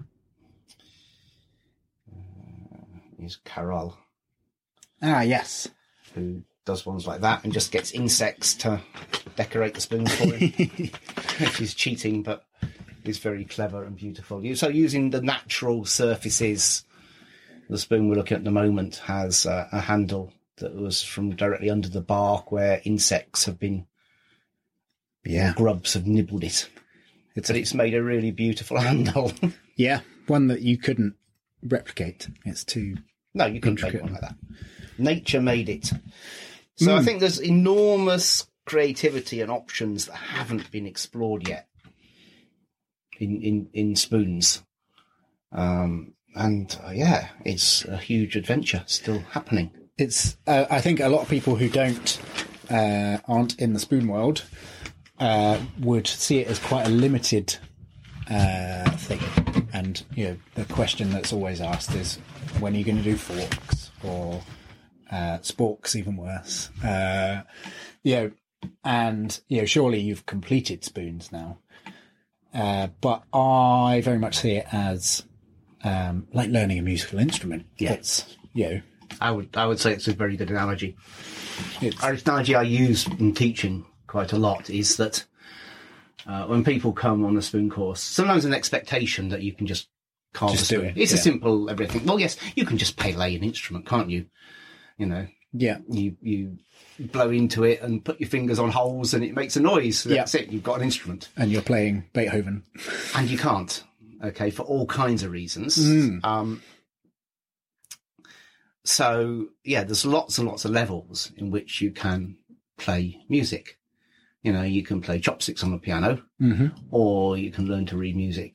uh, is Carol. Ah, yes. Who does ones like that and just gets insects to decorate the spoons for him. She's cheating, but is very clever and beautiful. So using the natural surfaces, the spoon we're looking at at the moment has uh, a handle that was from directly under the bark where insects have been, yeah, grubs have nibbled it. It's and it's made a really beautiful handle. Yeah, one that you couldn't replicate. It's too no, you couldn't intricate. make one like that. Nature made it. So Mm. I think there's enormous creativity and options that haven't been explored yet in in, in spoons. Um, and uh, yeah, it's a huge adventure still happening. It's. Uh, I think a lot of people who don't uh, aren't in the spoon world uh, would see it as quite a limited uh, thing. And you know, the question that's always asked is, when are you going to do forks or uh, sporks? Even worse. Uh, you know, and you know, surely you've completed spoons now. Uh, but I very much see it as um, like learning a musical instrument. Yeah. It's, you know, I would I would say it's a very good analogy. It's, An analogy I use in teaching quite a lot is that uh, when people come on a spoon course, sometimes an expectation that you can just carve Just a do spoon. it, It's yeah. a simple everything. Well, yes, you can just play an instrument, can't you? You know, yeah, you you blow into it and put your fingers on holes and it makes a noise. That's it. You've got an instrument. and you're playing Beethoven. And you can't, okay, for all kinds of reasons. Mm. Um, so, yeah, there's lots and lots of levels in which you can play music. You know, you can play chopsticks on the piano, Mm-hmm. or you can learn to read music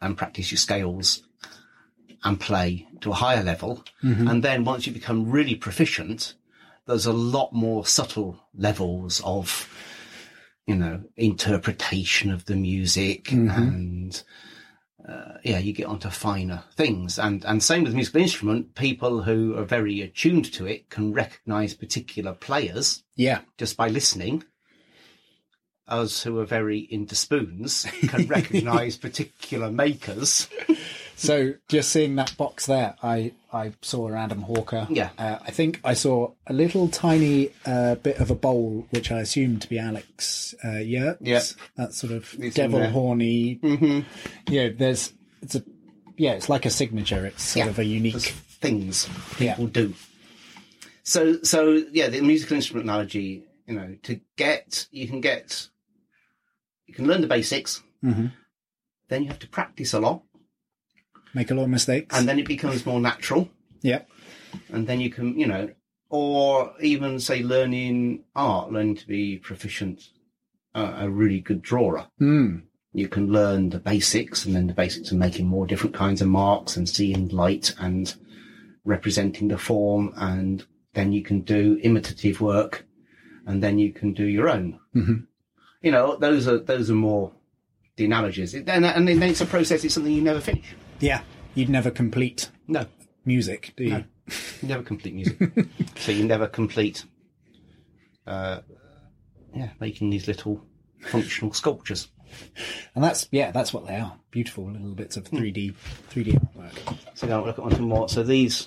and practice your scales and play to a higher level. Mm-hmm. And then once you become really proficient, there's a lot more subtle levels of, you know, interpretation of the music Mm-hmm. and, uh, yeah, you get onto finer things. And, and same with musical instrument, people who are very attuned to it can recognize particular players Yeah. just by listening. Us who are very into spoons can recognize particular makers. So just seeing that box there, I, I saw an Adam Hawker. Yeah. Uh, I think I saw a little tiny uh, bit of a bowl, which I assumed to be Alex uh, Yertz. Yeah. That sort of It's devil in there. horny. Mm-hmm. Yeah, there's, it's a, yeah, it's like a signature. It's sort Yeah. of a unique There's things Yeah. people do. So, so yeah, the musical instrument analogy, you know, to get, you can get, you can learn the basics, Mm-hmm. then you have to practice a lot, Make a lot of mistakes. and then it becomes more natural, yeah. and then you can, you know, or even say learning art, learning to be proficient, uh, a really good drawer. Mm. You can learn the basics, and then the basics of making more different kinds of marks and seeing light and representing the form, and then you can do imitative work, and then you can do your own. Mm-hmm. You know, those are those are more the analogies. It, and, and then it's a process. It's something you never finish. Yeah. You'd never complete No, music, do you? No. you never complete music. So you never complete. Uh, yeah, making these little functional sculptures. And that's, yeah, that's what they are. Beautiful little bits of three D, three D artwork. So now look at one more. So these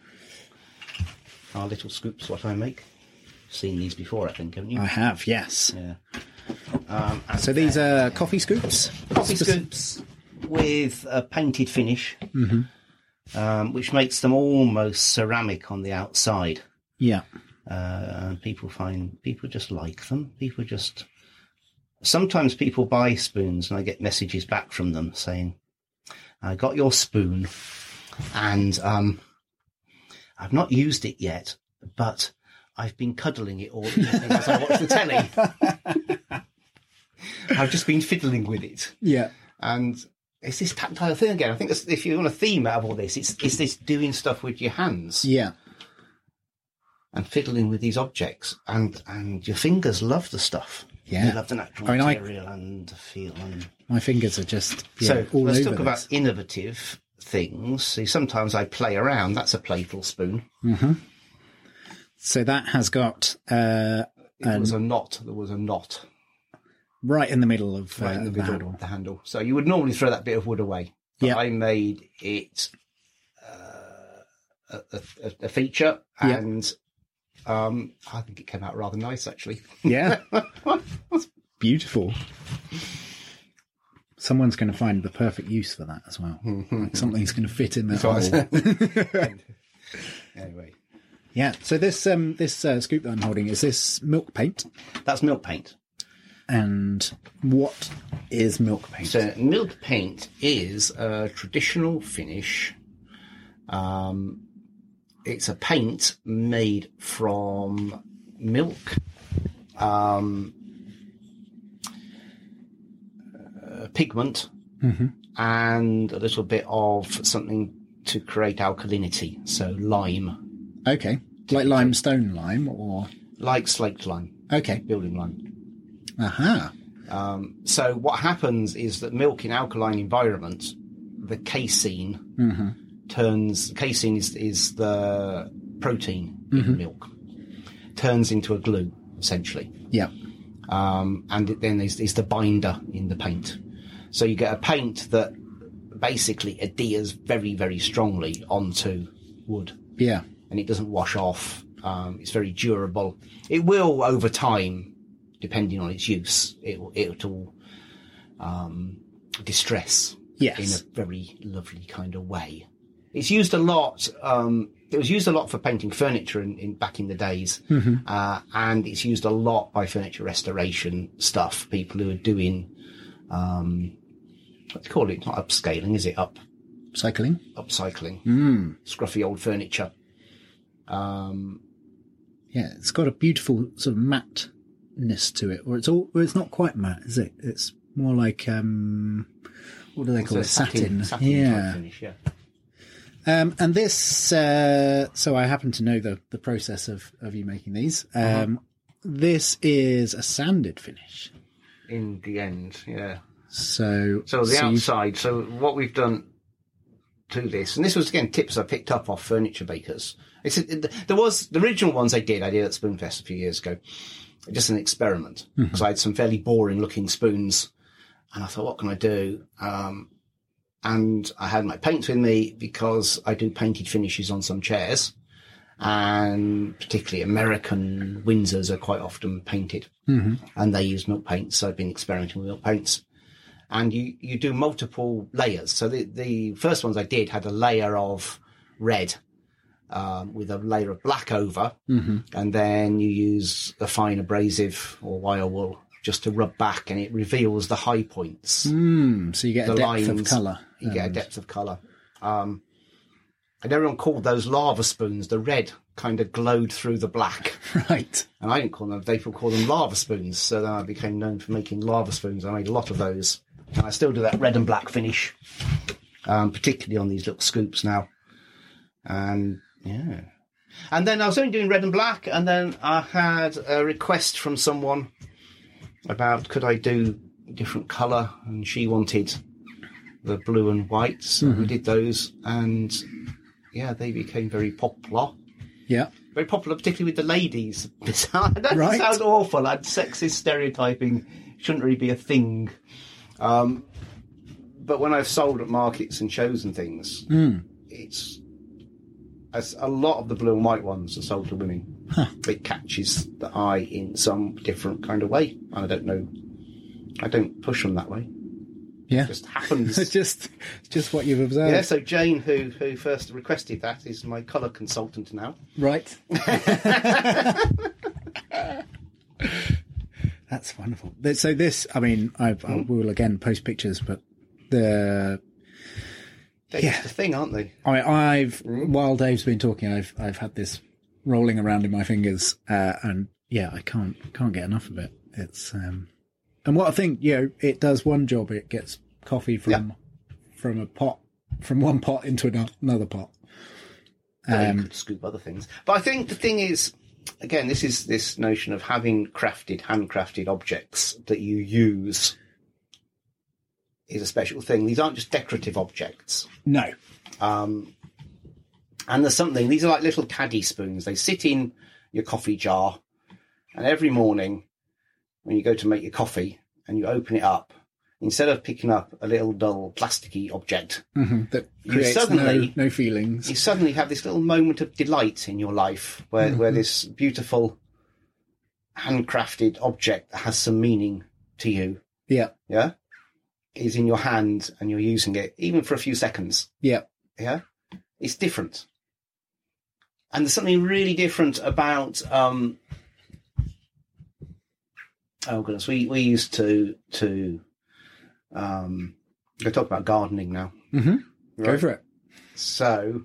are little scoops. What I make. Seen these before, I think, haven't you? I have, yes. Yeah. Um, and So these are coffee scoops? coffee scoops with a painted finish, Mm-hmm. um, which makes them almost ceramic on the outside. Yeah. Uh, and people find people just like them. People just sometimes people buy spoons, and I get messages back from them saying, "I got your spoon, and um, I've not used it yet, but I've been cuddling it all evening as I watch the telly. I've just been fiddling with it." Yeah. And it's this tactile thing again. I think that's, if you want a theme out of all this, it's, it's this doing stuff with your hands Yeah. and fiddling with these objects. And, and your fingers love the stuff. Yeah. They love the natural I mean, I- material and the feel. And... My fingers are just yeah, So all let's over talk about this. innovative things. See, sometimes I play around. That's a playful spoon. Mm-hmm. So that has got uh, It an- was a knot. There was a knot right in the middle of right uh, in the the middle handle. of the handle. So you would normally throw that bit of wood away. But Yeah. I made it uh, a, a, a feature, Yeah. and um, I think it came out rather nice, actually. Yeah. It's beautiful. Someone's going to find the perfect use for that as well. Like something's going to fit in that hole. Anyway, Yeah. So this um this uh, scoop that I'm holding, is this milk paint? that's milk paint. And what is milk paint? So milk paint is a traditional finish. Um, it's a paint made from milk, um, uh, pigment, Mm-hmm. and a little bit of something to create alkalinity. So lime, Okay. Like limestone lime or... like slaked lime, Okay. building lime. Aha. Um, so what happens is that milk in alkaline environments, the casein Mm-hmm. turns, casein is, is the protein Mm-hmm. in milk, turns into a glue, essentially. Yeah. Um, and it then is, is the binder in the paint. So you get a paint that basically adheres very, very strongly onto wood, Yeah. and it doesn't wash off. Um, it's very durable. It will, over time, depending on its use, it will, it'll um, distress Yes. in a very lovely kind of way. It's used a lot. Um, it was used a lot for painting furniture in, in back in the days, Mm-hmm. uh, and it's used a lot by furniture restoration stuff. People who are doing, um, what do you call it? Not upscaling, is it? Up Cycling? upcycling, Mm. scruffy old furniture. Um, Yeah, it's got a beautiful sort of matteness to it, or it's all, or it's not quite matte, is it? It's more like um, what do they call it? It's a Satin. satin yeah. type finish, yeah. Um, and this, uh, so I happen to know the, the process of, of you making these. Um, Uh-huh. This is a sanded finish. In the end, yeah. So, So the so you- outside, so what we've done to this, and this was again tips I picked up off furniture bakers. It's it, there was the original ones I did. I did at Spoonfest a few years ago, just an experiment because Mm-hmm. I had some fairly boring looking spoons, and I thought, what can I do? Um, and I had my paints with me because I do painted finishes on some chairs, and particularly American Windsors are quite often painted, Mhm. and they use milk paints. So I've been experimenting with milk paints. And you, you do multiple layers. So the, the first ones I did had a layer of red um, with a layer of black over. Mm-hmm. And then you use a fine abrasive or wire wool just to rub back, and it reveals the high points. Mm, so you get a the depth of lines. colour. You get a Um, depth of colour. Um, and everyone called those lava spoons. The red kind of glowed through the black. Right. And I didn't call them, they called them lava spoons. So then I became known for making lava spoons. I made a lot of those. And I still do that red and black finish, um, particularly on these little scoops now. And yeah. And then I was only doing red and black, and then I had a request from someone about could I do different colour, and she wanted the blue and white, so Mm-hmm. we did those, and yeah, they became very popular. Yeah. Very popular, particularly with the ladies. That Right. sounds awful. And sexist stereotyping shouldn't really be a thing. Um, but when I've sold at markets and shows and things, Mm. it's as a lot of the blue and white ones are sold to women. Huh. It catches the eye in some different kind of way, and I don't know. I don't push them that way. Yeah. It just happens. It's just, it's just what you've observed. Yeah. So Jane, who who first requested that, is my colour consultant now. Right. That's wonderful. Th- So this, I mean, I've, I will again post pictures, but the They're Yeah. just a thing, aren't they? I, I've while Dave's been talking, I've I've had this rolling around in my fingers, uh, and yeah, I can't can't get enough of it. It's um, and what I think, you know, it does one job. It gets coffee from Yeah. from a pot, from one pot into ano- another pot. Well, you Um, could scoop other things. But I think the thing is, again, this is this notion of having crafted, handcrafted objects that you use is a special thing. These aren't just decorative objects. no, Um, and there's something, these are like little caddy spoons. They sit in your coffee jar, and every morning when you go to make your coffee and you open it up, instead of picking up a little dull plasticky object, mhm, that You creates suddenly- no no feelings. you suddenly have this little moment of delight in your life where, where this beautiful handcrafted object that has some meaning to you, Yeah, yeah, is in your hand and you're using it, even for a few seconds, yeah, yeah, it's different. And there's something really different about, um, oh goodness, we, we used to, to, um, I talk about gardening now. hmm Go right? for it. So,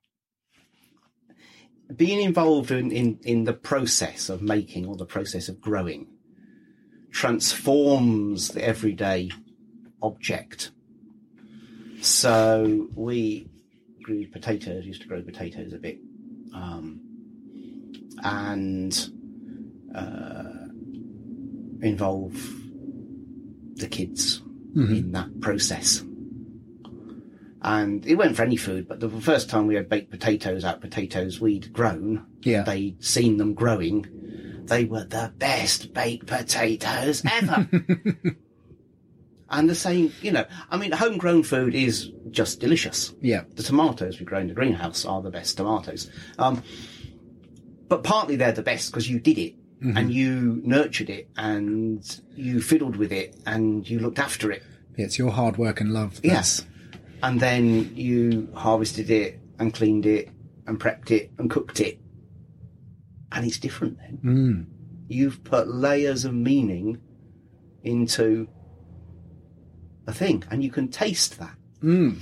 being involved in, in, in the process of making or the process of growing transforms the everyday object. So, we grew potatoes, used to grow potatoes a bit, um, and uh, involve the kids Mhm. in that process. And it went for any food, but the first time we had baked potatoes out, potatoes we'd grown, Yeah. they'd seen them growing, they were the best baked potatoes ever. And the same, you know, I mean, homegrown food is just delicious. Yeah, The tomatoes we grow in the greenhouse are the best tomatoes. Um, but partly they're the best because you did it. And you nurtured it, and you fiddled with it, and you looked after it. yeah, it's your hard work and love. Yes. That's- And then you harvested it, and cleaned it, and prepped it, and cooked it. And it's different then. Mm. You've put layers of meaning into a thing, and you can taste that. Mm.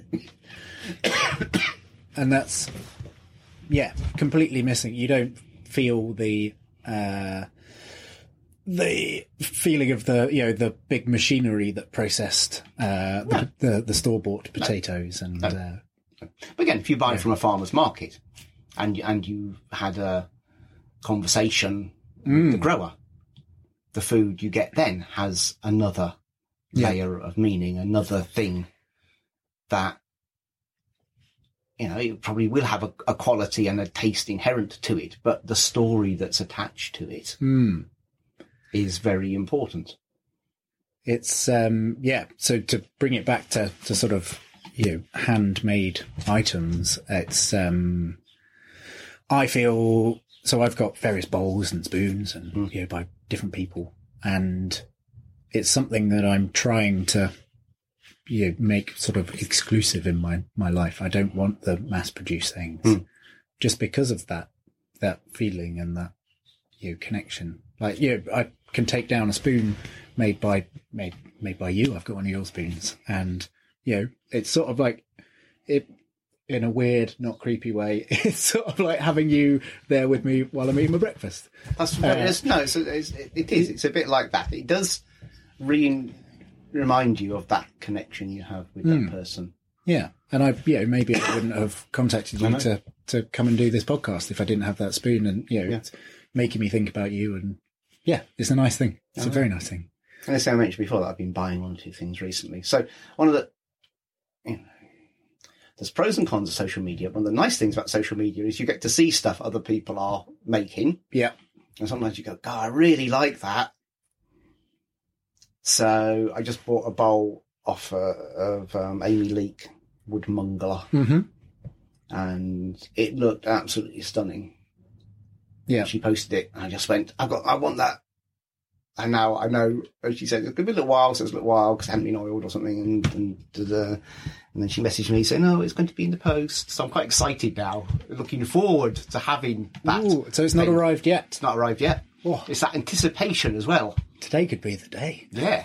And that's, yeah, completely missing. You don't feel the uh, the feeling of the, you know, the big machinery that processed uh, the, the, the store-bought potatoes. And No. uh, But again, if you buy Yeah. from a farmer's market and you- and you had a conversation Mm. with the grower, the food you get then has another Yeah. layer of meaning, another thing that, you know, it probably will have a, a quality and a taste inherent to it, but the story that's attached to it mm, is very important. it's, um, yeah, so to bring it back to, to sort of, you know, handmade items, it's, um, I feel, so I've got various bowls and spoons and, Mm. you know, by different people, and it's something that I'm trying to, you know, make sort of exclusive in my, my life. I don't want the mass produced things Mm. just because of that, that feeling and that, you know, connection. Like, you know, I can take down a spoon made by, made, made by you. I've got one of your spoons, and, you know, it's sort of like it, in a weird, not creepy way. It's sort of like having you there with me while I'm eating my breakfast. That's Uh, it's, no, it's, it's, it is. It's a bit like that. It does re- remind you of that connection you have with Mm. that person. Yeah. And I, you know, maybe I wouldn't have contacted I you know. to, to come and do this podcast if I didn't have that spoon, and, you know, Yeah. it's making me think about you. And yeah, it's a nice thing. It's I a know. very nice thing. And as I mentioned before, that I've been buying one or two things recently. So one of the, you know, there's pros and cons of social media. One of the nice things about social media is you get to see stuff other people are making. Yeah. And sometimes you go, God, I really like that. So I just bought a bowl off uh, of um, Amy Leake Woodmongler, Mm-hmm. and it looked absolutely stunning. Yeah. She posted it, and I just went, I got, I want that. And now I know, as she said, it's going to be a little while, so it's a little while because it hadn't been oiled or something. And and, da-da. And then she messaged me saying, no, it's going to be in the post. So I'm quite excited now, looking forward to having that. Ooh, so it's not thing. arrived yet. It's not arrived yet. Oh. It's that anticipation as well. Today could be the day. Yeah.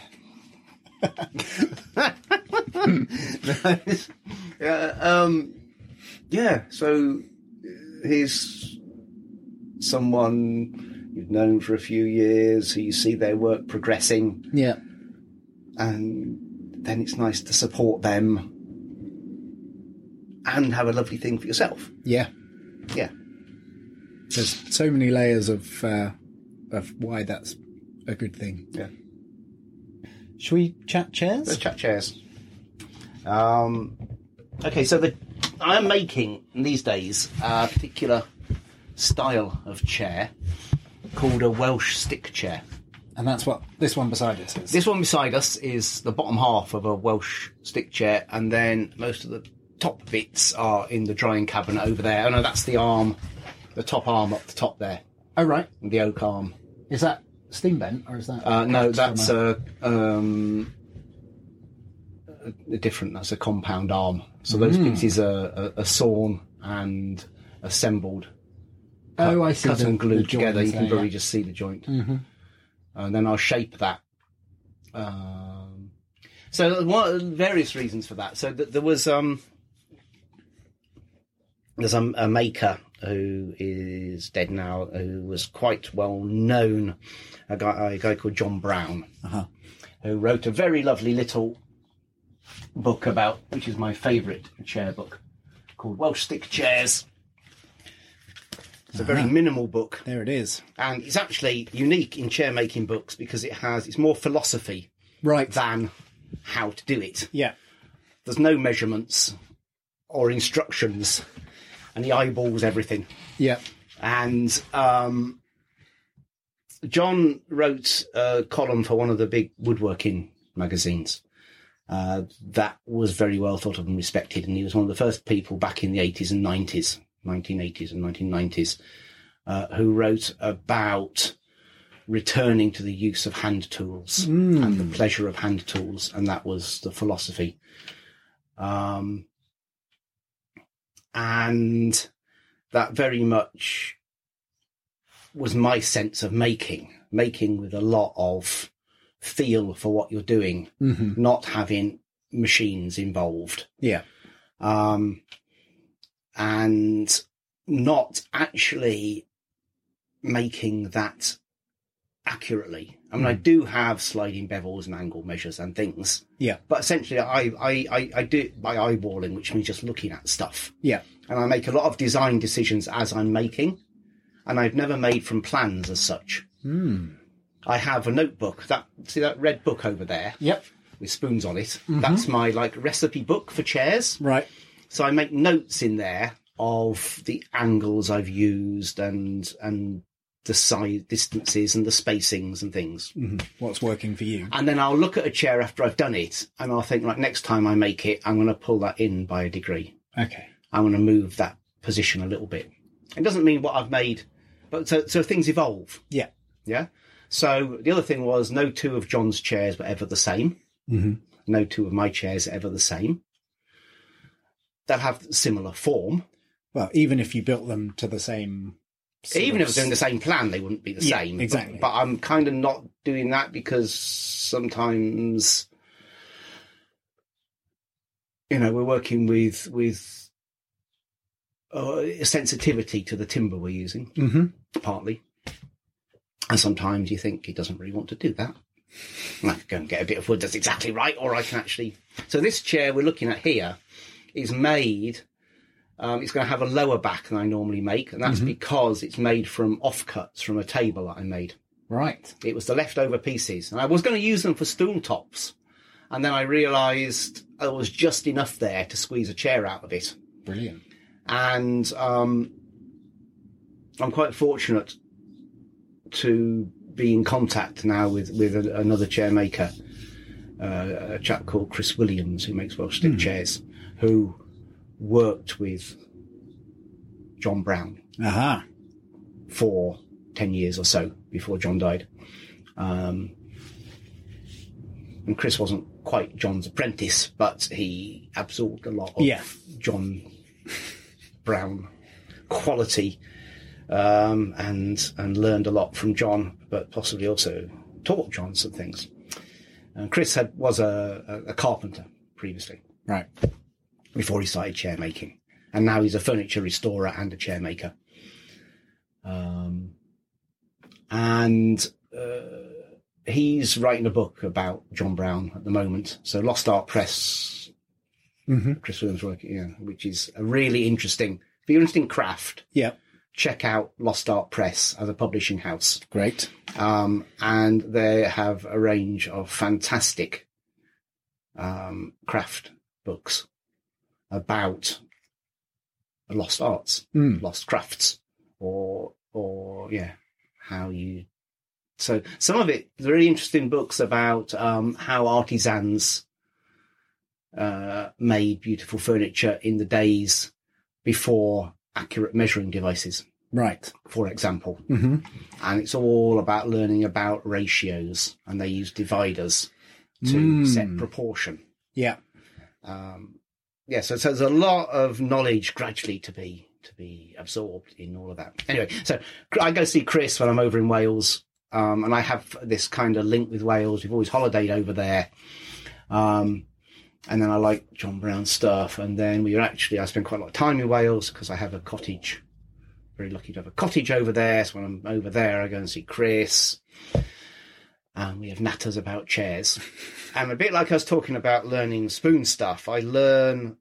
yeah, um, yeah, so here's someone you've known for a few years, who you see their work progressing, Yeah. and then it's nice to support them and have a lovely thing for yourself. Yeah. Yeah. There's so many layers of, uh, of why that's a good thing. Yeah. Should we chat chairs? Let's chat chairs. Um, okay, so the I am making these days a particular style of chair called a Welsh stick chair. And that's what this one beside us is. This one beside us is the bottom half of a Welsh stick chair, and then most of the top bits are in the drying cabinet over there. Oh no, that's the arm, the top arm up the top there, Oh, right. the oak arm. Is that steam bent, or is that? Uh, no, cut that's from a, um, a, a different. That's a compound arm. So those Mm. pieces are, are, are sawn and assembled. Oh, cut, I see Cut the- and glued the together. joints You can there, probably yeah. just see the joint. Mhm. And then I'll shape that. Um, so one, various reasons for that. So th- there was um, there's a, a maker who is dead now, who was quite well known, a guy, a guy called John Brown, Uh-huh. who wrote a very lovely little book about, which is my favourite chair book, called Welsh Stick Chairs. It's a very Uh-huh. minimal book. There it is. And it's actually unique in chair making books because it has, it's more philosophy Right. than how to do it. Yeah. There's no measurements or instructions, and he eyeballs everything. Yeah. And um, John wrote a column for one of the big woodworking magazines uh, that was very well thought of and respected. And he was one of the first people back in the eighties and nineties, nineteen eighties and nineteen nineties, uh, who wrote about returning to the use of hand tools Mm. and the pleasure of hand tools. And that was the philosophy. Um, and that very much was my sense of making, making with a lot of feel for what you're doing, Mhm. not having machines involved. Yeah. Um, and not actually making that accurately. I mean, mm. I do have sliding bevels and angle measures and things. Yeah. But essentially, I, I, I, I do it by eyeballing, which means just looking at stuff. Yeah. And I make a lot of design decisions as I'm making. And I've never made from plans as such. Mm. I have a notebook. That see that red book over there? Yep. With spoons on it. Mm-hmm. That's my like recipe book for chairs. Right. So I make notes in there of the angles I've used and and the size distances and the spacings and things. Mm-hmm. What's working for you. And then I'll look at a chair after I've done it and I'll think, like, next time I make it, I'm going to pull that in by a degree. Okay. I'm going to move that position a little bit. It doesn't mean what I've made, but so, so things evolve. Yeah. Yeah. So the other thing was no two of John's chairs were ever the same. Mm-hmm. No two of my chairs are ever the same. They'll have similar form. Well, even if you built them to the same... Even if it was doing the same plan, they wouldn't be the yeah, same. Exactly. But, but I'm kind of not doing that because sometimes, you know, we're working with with uh, a sensitivity to the timber we're using, mm-hmm. partly. And sometimes you think he doesn't really want to do that. I can go and get a bit of wood that's exactly right, or I can actually... So this chair we're looking at here is made... Um, it's going to have a lower back than I normally make, and that's mm-hmm. because it's made from offcuts from a table that I made. Right. It was the leftover pieces, and I was going to use them for stool tops, and then I realised there was just enough there to squeeze a chair out of it. Brilliant. And um, I'm quite fortunate to be in contact now with, with a, another chair maker, uh, a chap called Chris Williams, who makes Welsh stick mm. chairs, who worked with John Brown uh-huh. for ten years or so before John died. Um, and Chris wasn't quite John's apprentice, but he absorbed a lot of yeah. John Brown quality um, and and learned a lot from John, but possibly also taught John some things. And Chris had was a, a carpenter previously. Right. Before he started chair making. And now he's a furniture restorer and a chair maker. Um, and uh, he's writing a book about John Brown at the moment. So Lost Art Press, mm-hmm. Chris Williams working, yeah, which is a really interesting, if you're interested in craft, yeah. check out Lost Art Press as a publishing house. Great. Um, and they have a range of fantastic um, craft books about lost arts, mm. lost crafts, or, or, yeah, how you, so some of it, very interesting books about, um, how artisans, uh, made beautiful furniture in the days before accurate measuring devices. Right. For example. Mm-hmm. And it's all about learning about ratios, and they use dividers to mm. set proportion. Yeah. Um, Yeah, so, so there's a lot of knowledge gradually to be to be absorbed in all of that. Anyway, so I go see Chris when I'm over in Wales, um, and I have this kind of link with Wales. We've always holidayed over there. Um, and then I like John Brown's stuff. And then we were actually, I spend quite a lot of time in Wales because I have a cottage. Very lucky to have a cottage over there. So when I'm over there, I go and see Chris. And we have natters about chairs. And a bit like I was talking about learning spoon stuff, I learn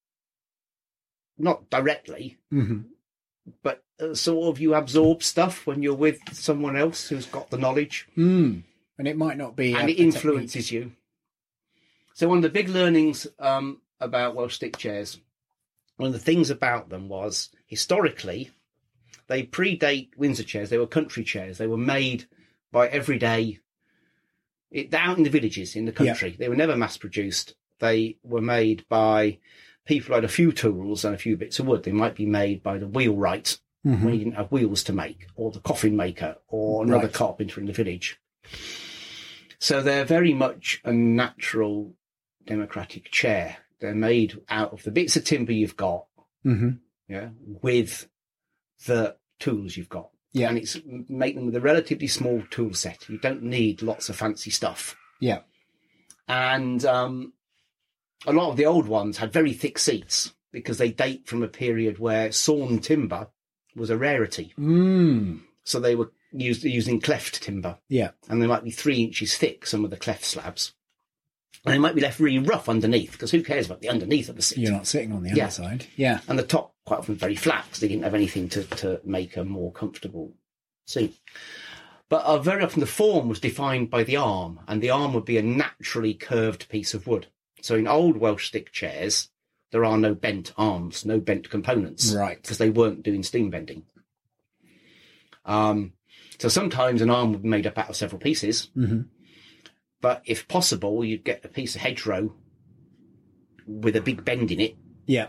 not directly, mm-hmm. but uh, sort of you absorb stuff when you're with someone else who's got the knowledge. Mm. And it might not be... And a, it influences you. So one of the big learnings um, about Welsh stick chairs, one of the things about them was, historically, they predate Windsor chairs. They were country chairs. They were made by everyday... It, out in the villages in the country. Yeah. They were never mass produced. They were made by people who had a few tools and a few bits of wood. They might be made by the wheelwright mm-hmm. when you didn't have wheels to make, or the coffin maker, or another right. carpenter in the village. So they're very much a natural democratic chair. They're made out of the bits of timber you've got, mm-hmm. yeah, with the tools you've got. Yeah. And it's make them with a relatively small tool set. You don't need lots of fancy stuff. Yeah. And um, a lot of the old ones had very thick seats because they date from a period where sawn timber was a rarity. Mm. So they were used using cleft timber. Yeah. And they might be three inches thick, some of the cleft slabs. And they might be left really rough underneath, because who cares about the underneath of the seat? You're not sitting on the Yeah. underside. Yeah. And the top quite often very flat, because they didn't have anything to, to make a more comfortable seat. But uh, very often the form was defined by the arm, and the arm would be a naturally curved piece of wood. So in old Welsh stick chairs, there are no bent arms, no bent components. Right. Because they weren't doing steam bending. Um, so sometimes an arm would be made up out of several pieces. Mm-hmm. But if possible, you'd get a piece of hedgerow with a big bend in it. Yeah.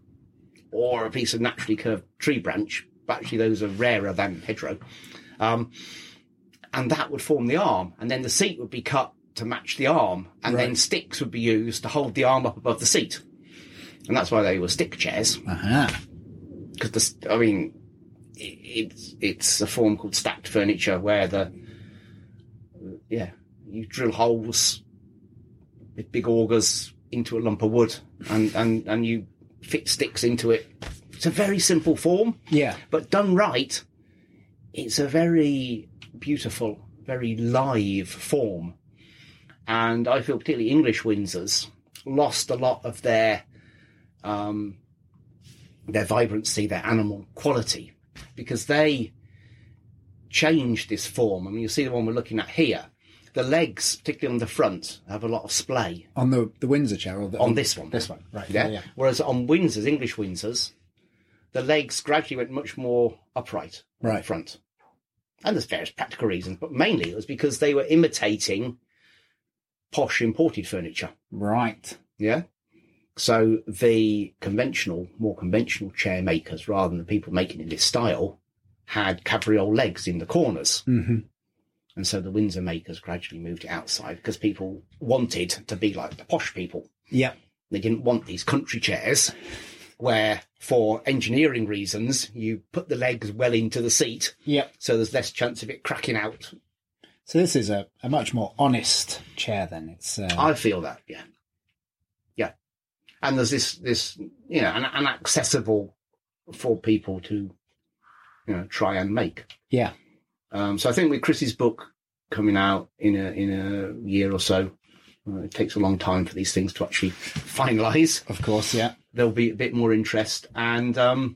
Or a piece of naturally curved tree branch. But actually, those are rarer than hedgerow. Um, and that would form the arm. And then the seat would be cut to match the arm. And Right. then sticks would be used to hold the arm up above the seat. And that's why they were stick chairs. Uh-huh. Because, I mean, it, it's, it's a form called stacked furniture where the, yeah, you drill holes with big augers into a lump of wood and, and, and you fit sticks into it. It's a very simple form. Yeah. But done right, it's a very beautiful, very live form. And I feel particularly English Windsors lost a lot of their um, their vibrancy, their animal quality, because they changed this form. I mean, you see the one we're looking at here. The legs, particularly on the front, have a lot of splay. On the, the Windsor chair? Or the, on this one. This one, right. Yeah? Yeah, yeah. Whereas on Windsors, English Windsors, the legs gradually went much more upright on Right. the front. And there's various practical reasons, but mainly it was because they were imitating posh imported furniture. Right. Yeah? So the conventional, more conventional chair makers, rather than the people making in this style, had cabriole legs in the corners. Mm-hmm. And so the Windsor makers gradually moved it outside because people wanted to be like the posh people. Yeah. They didn't want these country chairs where, for engineering reasons, you put the legs well into the seat. Yeah. So there's less chance of it cracking out. So this is a, a much more honest chair then. It's. Uh... I feel that, yeah. Yeah. And there's this, this, you know, an, an accessible for people to, you know, try and make. Yeah. Um, so I think with Chris's book coming out in a, in a year or so, uh, it takes a long time for these things to actually finalise. Of course, yeah. There'll be a bit more interest. And, um,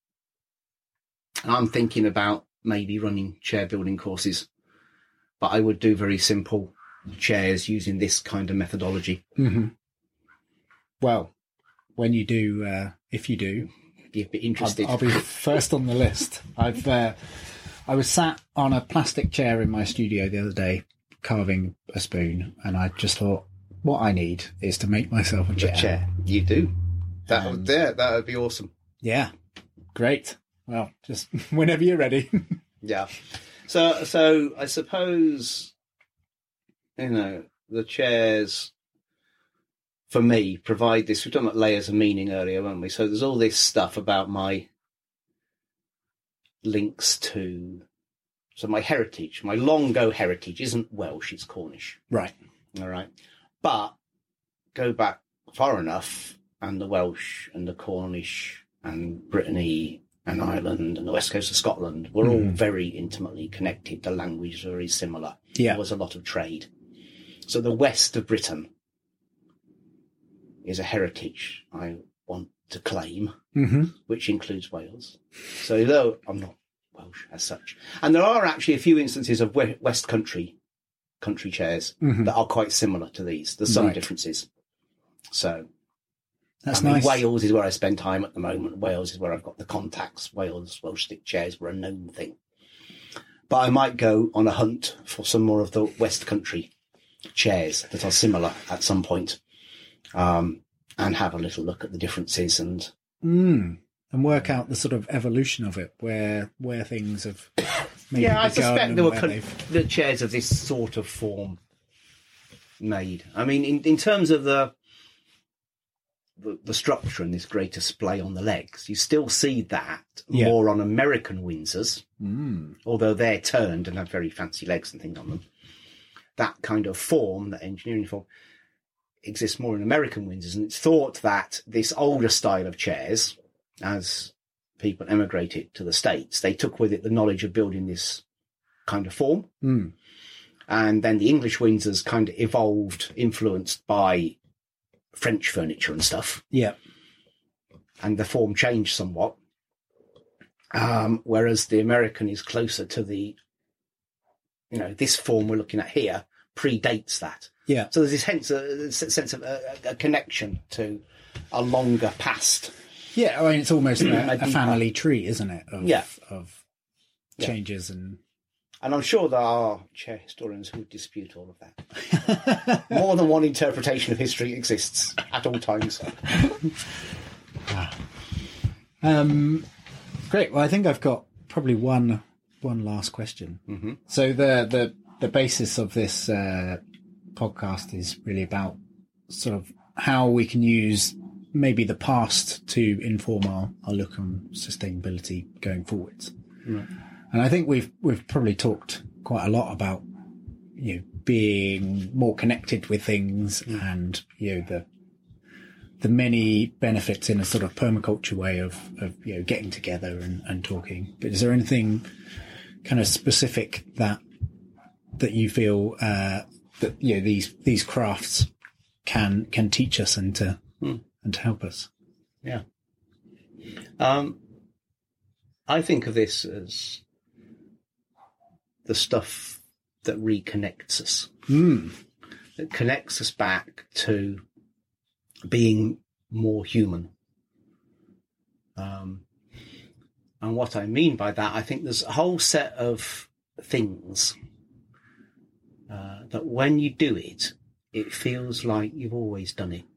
I'm thinking about maybe running chair building courses, but I would do very simple chairs using this kind of methodology. Mm-hmm. Well, when you do, uh, if you do, be a bit interested. I'll, I'll be first on the list. I've, uh, I was sat on a plastic chair in my studio the other day, carving a spoon, and I just thought, what I need is to make myself a chair. A chair. You do. That Um, would, yeah, that would be awesome. Yeah. Great. Well, just whenever you're ready. Yeah. So, so I suppose, you know, the chairs, for me, provide this. We've done about layers of meaning earlier, weren't we? So there's all this stuff about my links to, so my heritage, my long-go heritage isn't Welsh, it's Cornish. Right. All right. But go back far enough, and the Welsh and the Cornish and Brittany and Ireland and the west coast of Scotland were all very intimately connected. The language was very similar. Yeah. There was a lot of trade. So the west of Britain is a heritage I want to claim, Mm-hmm. which includes Wales. So though I'm not Welsh as such, and there are actually a few instances of we- West Country country chairs Mhm. that are quite similar to these. There's some Right. differences. So That's I mean, nice. Wales is where I spend time at the moment. Wales is where I've got the contacts. Wales, Welsh stick chairs were a known thing. But I might go on a hunt for some more of the West Country chairs that are similar at some point, um, and have a little look at the differences and Mm. And work out the sort of evolution of it, where where things have maybe yeah, I begun suspect and there were where con- they've- the chairs of this sort of form made. I mean, in, in terms of the, the the structure and this greater splay on the legs, you still see that Yeah. more on American Windsors, Mm. although they're turned and have very fancy legs and things on them. That kind of form, that engineering form, exists more in American Windsors, and it's thought that this older style of chairs, as people emigrated to the States, they took with it the knowledge of building this kind of form. Mm. And then the English Windsors kind of evolved, influenced by French furniture and stuff. Yeah. And the form changed somewhat. Um, whereas the American is closer to the, you know, this form we're looking at here predates that. Yeah. So there's this hence a, a sense of a, a connection to a longer past. Yeah, I mean, it's almost a, A a deeper- family tree, isn't it? Of, Yeah. Of Yeah. changes and... And I'm sure there are chair historians who dispute all of that. More than one interpretation of history exists at all times. Um, great. Well, I think I've got probably one one last question. Mm-hmm. So the the the basis of this uh, podcast is really about sort of how we can use maybe the past to inform our, our look on sustainability going forwards. Right. And I think we've we've probably talked quite a lot about, you know, being more connected with things Mm. and, you know, the the many benefits in a sort of permaculture way of, of you know, getting together and, and talking. But is there anything kind of specific that that you feel uh, that, you know, these these crafts can can teach us and to Mm. and to help us? Yeah. Um, I think of this as the stuff that reconnects us, Mm. that connects us back to being more human. Um, and what I mean by that, I think there's a whole set of things uh, that when you do it, it feels like you've always done it.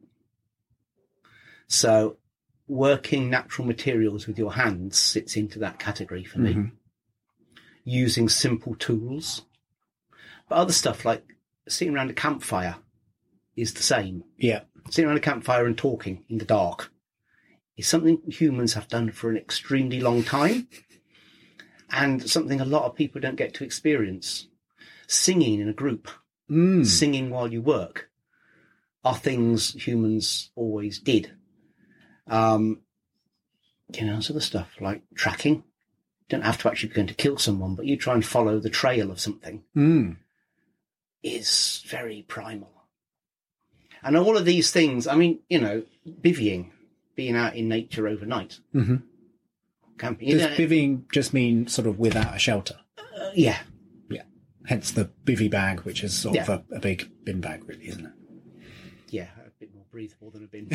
So working natural materials with your hands sits into that category for me. Mhm. Using simple tools. But other stuff like sitting around a campfire is the same. Yeah. Sitting around a campfire and talking in the dark is something humans have done for an extremely long time and something a lot of people don't get to experience. Singing in a group, Mm. singing while you work are things humans always did. Um, you know, sort of stuff like tracking. You don't have to actually be going to kill someone, but you try and follow the trail of something Mm. is very primal. And all of these things, I mean, you know, bivvying, being out in nature overnight. Mm-hmm. Camping. You Does know, bivvying just mean sort of without a shelter? uh, yeah. Yeah. Hence the bivvy bag, which is sort Yeah. of a, a big bin bag, really, isn't it? Yeah, a bit more breathable than a bin.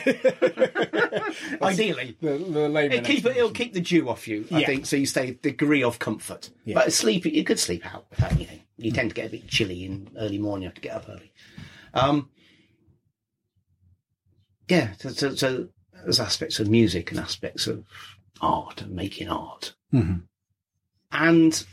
Ideally. The, the layman It'll keep, it'll keep the dew off you, I Yeah. think, so you stay a degree of comfort. Yeah. But sleep, you could sleep out without, you know, you tend to get a bit chilly in early morning, you have to get up early. Um, yeah, so, so, so there's aspects of music and aspects of art and making art. Mhm. And,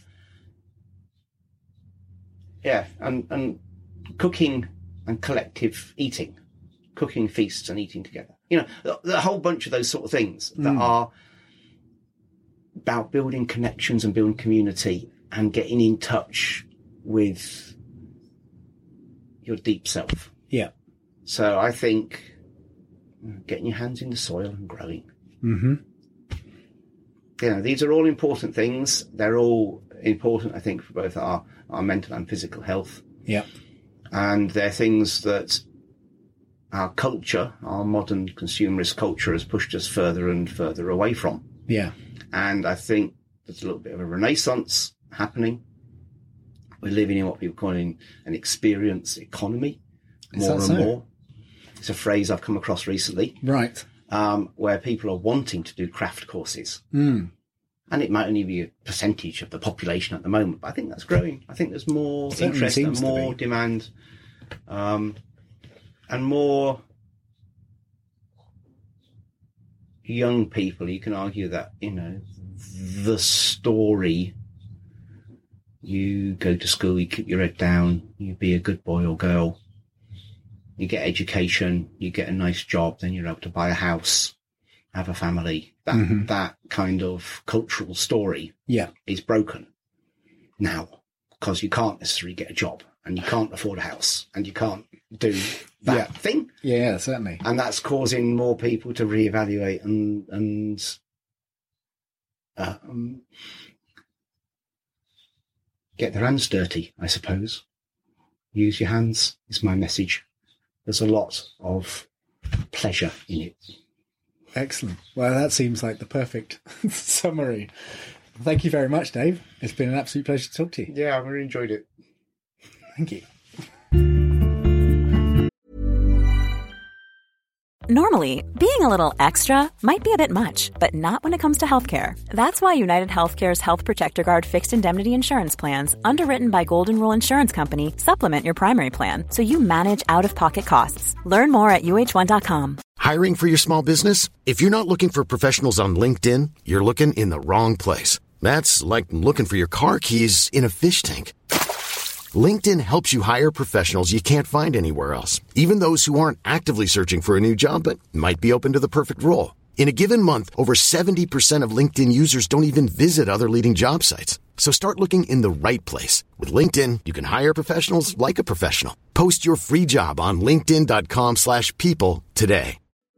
yeah, and, and cooking and collective eating, cooking feasts and eating together. You know, the, the whole bunch of those sort of things that Mm. are about building connections and building community and getting in touch with your deep self. Yeah. So I think getting your hands in the soil and growing. Mm-hmm. You know, these are all important things. They're all important, I think, for both our, our mental and physical health. Yeah. And they're things that our culture, our modern consumerist culture, has pushed us further and further away from. Yeah. And I think there's a little bit of a renaissance happening. We're living in what people call an experience economy, Is more that and so? more. It's a phrase I've come across recently, Right. um, where people are wanting to do craft courses. Mm. And it might only be a percentage of the population at the moment, but I think that's growing. I think there's more Certainly interest and seems to more be. demand, um, and more young people. You can argue that, you know, the story, you go to school, you keep your head down, you be a good boy or girl, you get education, you get a nice job, then you're able to buy a house, have a family. That Mhm. that kind of cultural story Yeah. is broken now because you can't necessarily get a job and you can't afford a house and you can't do that Yeah. thing. Yeah, certainly. And that's causing more people to reevaluate and, and, um, get their hands dirty, I suppose. Use your hands is my message. There's a lot of pleasure in it. Excellent. Well, that seems like the perfect summary. Thank you very much, Dave. It's been an absolute pleasure to talk to you. Yeah, I really enjoyed it. Thank you. Normally, being a little extra might be a bit much, but not when it comes to healthcare. That's why United Healthcare's Health Protector Guard fixed indemnity insurance plans, underwritten by Golden Rule Insurance Company, supplement your primary plan so you manage out-of-pocket costs. Learn more at U H one dot com. Hiring for your small business? If you're not looking for professionals on LinkedIn, you're looking in the wrong place. That's like looking for your car keys in a fish tank. LinkedIn helps you hire professionals you can't find anywhere else, even those who aren't actively searching for a new job but might be open to the perfect role. In a given month, over seventy percent of LinkedIn users don't even visit other leading job sites. So start looking in the right place. With LinkedIn, you can hire professionals like a professional. Post your free job on linkedin dot com slash people today.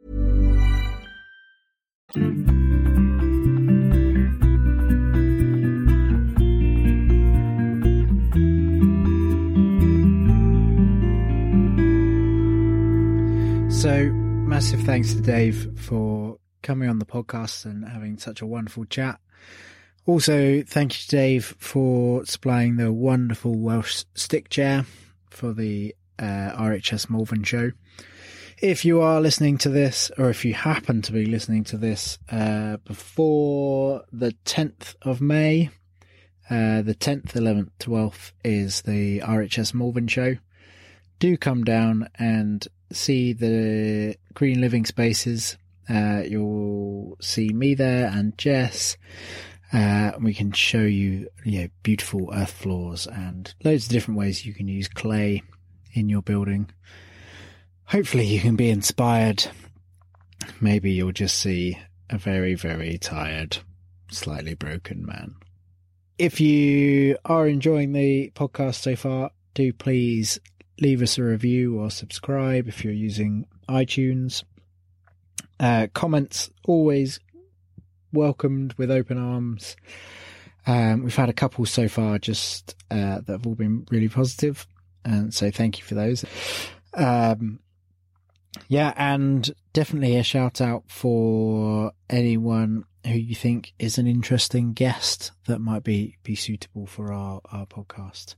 So, massive thanks to Dave for coming on the podcast and having such a wonderful chat. Also, thank you to Dave for supplying the wonderful Welsh stick chair for the uh, R H S Malvern show. If you are listening to this, or if you happen to be listening to this uh, before the tenth of May, uh, the tenth, eleventh, twelfth is the R H S Malvern show. Do come down and see the Green Living Spaces. Uh, you'll see me there and Jess. Uh, we can show you, you know, beautiful earth floors and loads of different ways you can use clay in your building. Hopefully you can be inspired. Maybe you'll just see a very, very tired, slightly broken man. If you are enjoying the podcast so far, do please leave us a review or subscribe if you're using iTunes. Uh, comments always welcomed with open arms. Um, we've had a couple so far just uh, that have all been really positive, and so thank you for those. Um, yeah, and definitely a shout out for anyone who you think is an interesting guest that might be, be suitable for our, our podcast.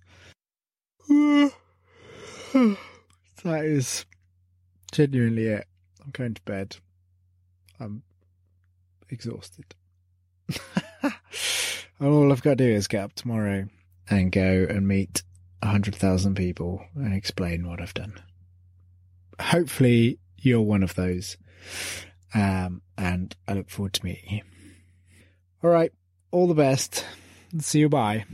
That is genuinely it. I'm going to bed. I'm exhausted. And all I've got to do is get up tomorrow and go and meet one hundred thousand people and explain what I've done. Hopefully you're one of those. Um, and I look forward to meeting you. All right. All the best. See you. Bye.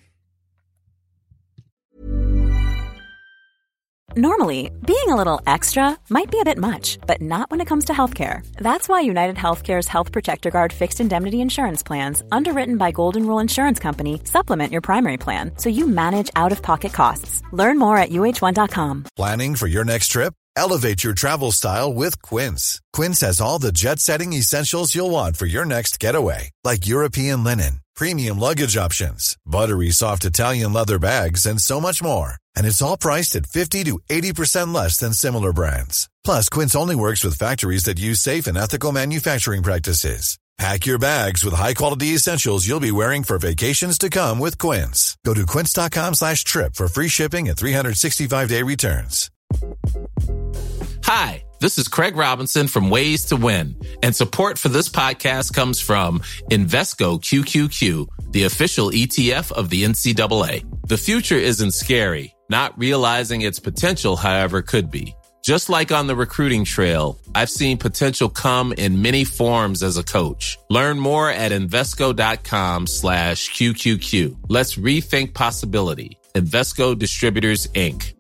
Normally, being a little extra might be a bit much, but not when it comes to healthcare. That's why United Healthcare's Health Protector Guard fixed indemnity insurance plans, underwritten by Golden Rule Insurance Company, supplement your primary plan so you manage out-of-pocket costs. Learn more at U H one dot com. Planning for your next trip? Elevate your travel style with Quince. Quince has all the jet-setting essentials you'll want for your next getaway, like European linen, premium luggage options, buttery soft Italian leather bags, and so much more. And it's all priced at fifty to eighty percent less than similar brands. Plus, Quince only works with factories that use safe and ethical manufacturing practices. Pack your bags with high-quality essentials you'll be wearing for vacations to come with Quince. Go to quince.com slash trip for free shipping and three sixty-five day returns. Hi, this is Craig Robinson from Ways to Win, and support for this podcast comes from Invesco Q Q Q, the official E T F of the N C double A. The future isn't scary. Not realizing its potential, however, could be. Just like on the recruiting trail, I've seen potential come in many forms as a coach. Learn more at Invesco.com slash QQQ. Let's rethink possibility. Invesco Distributors, Incorporated.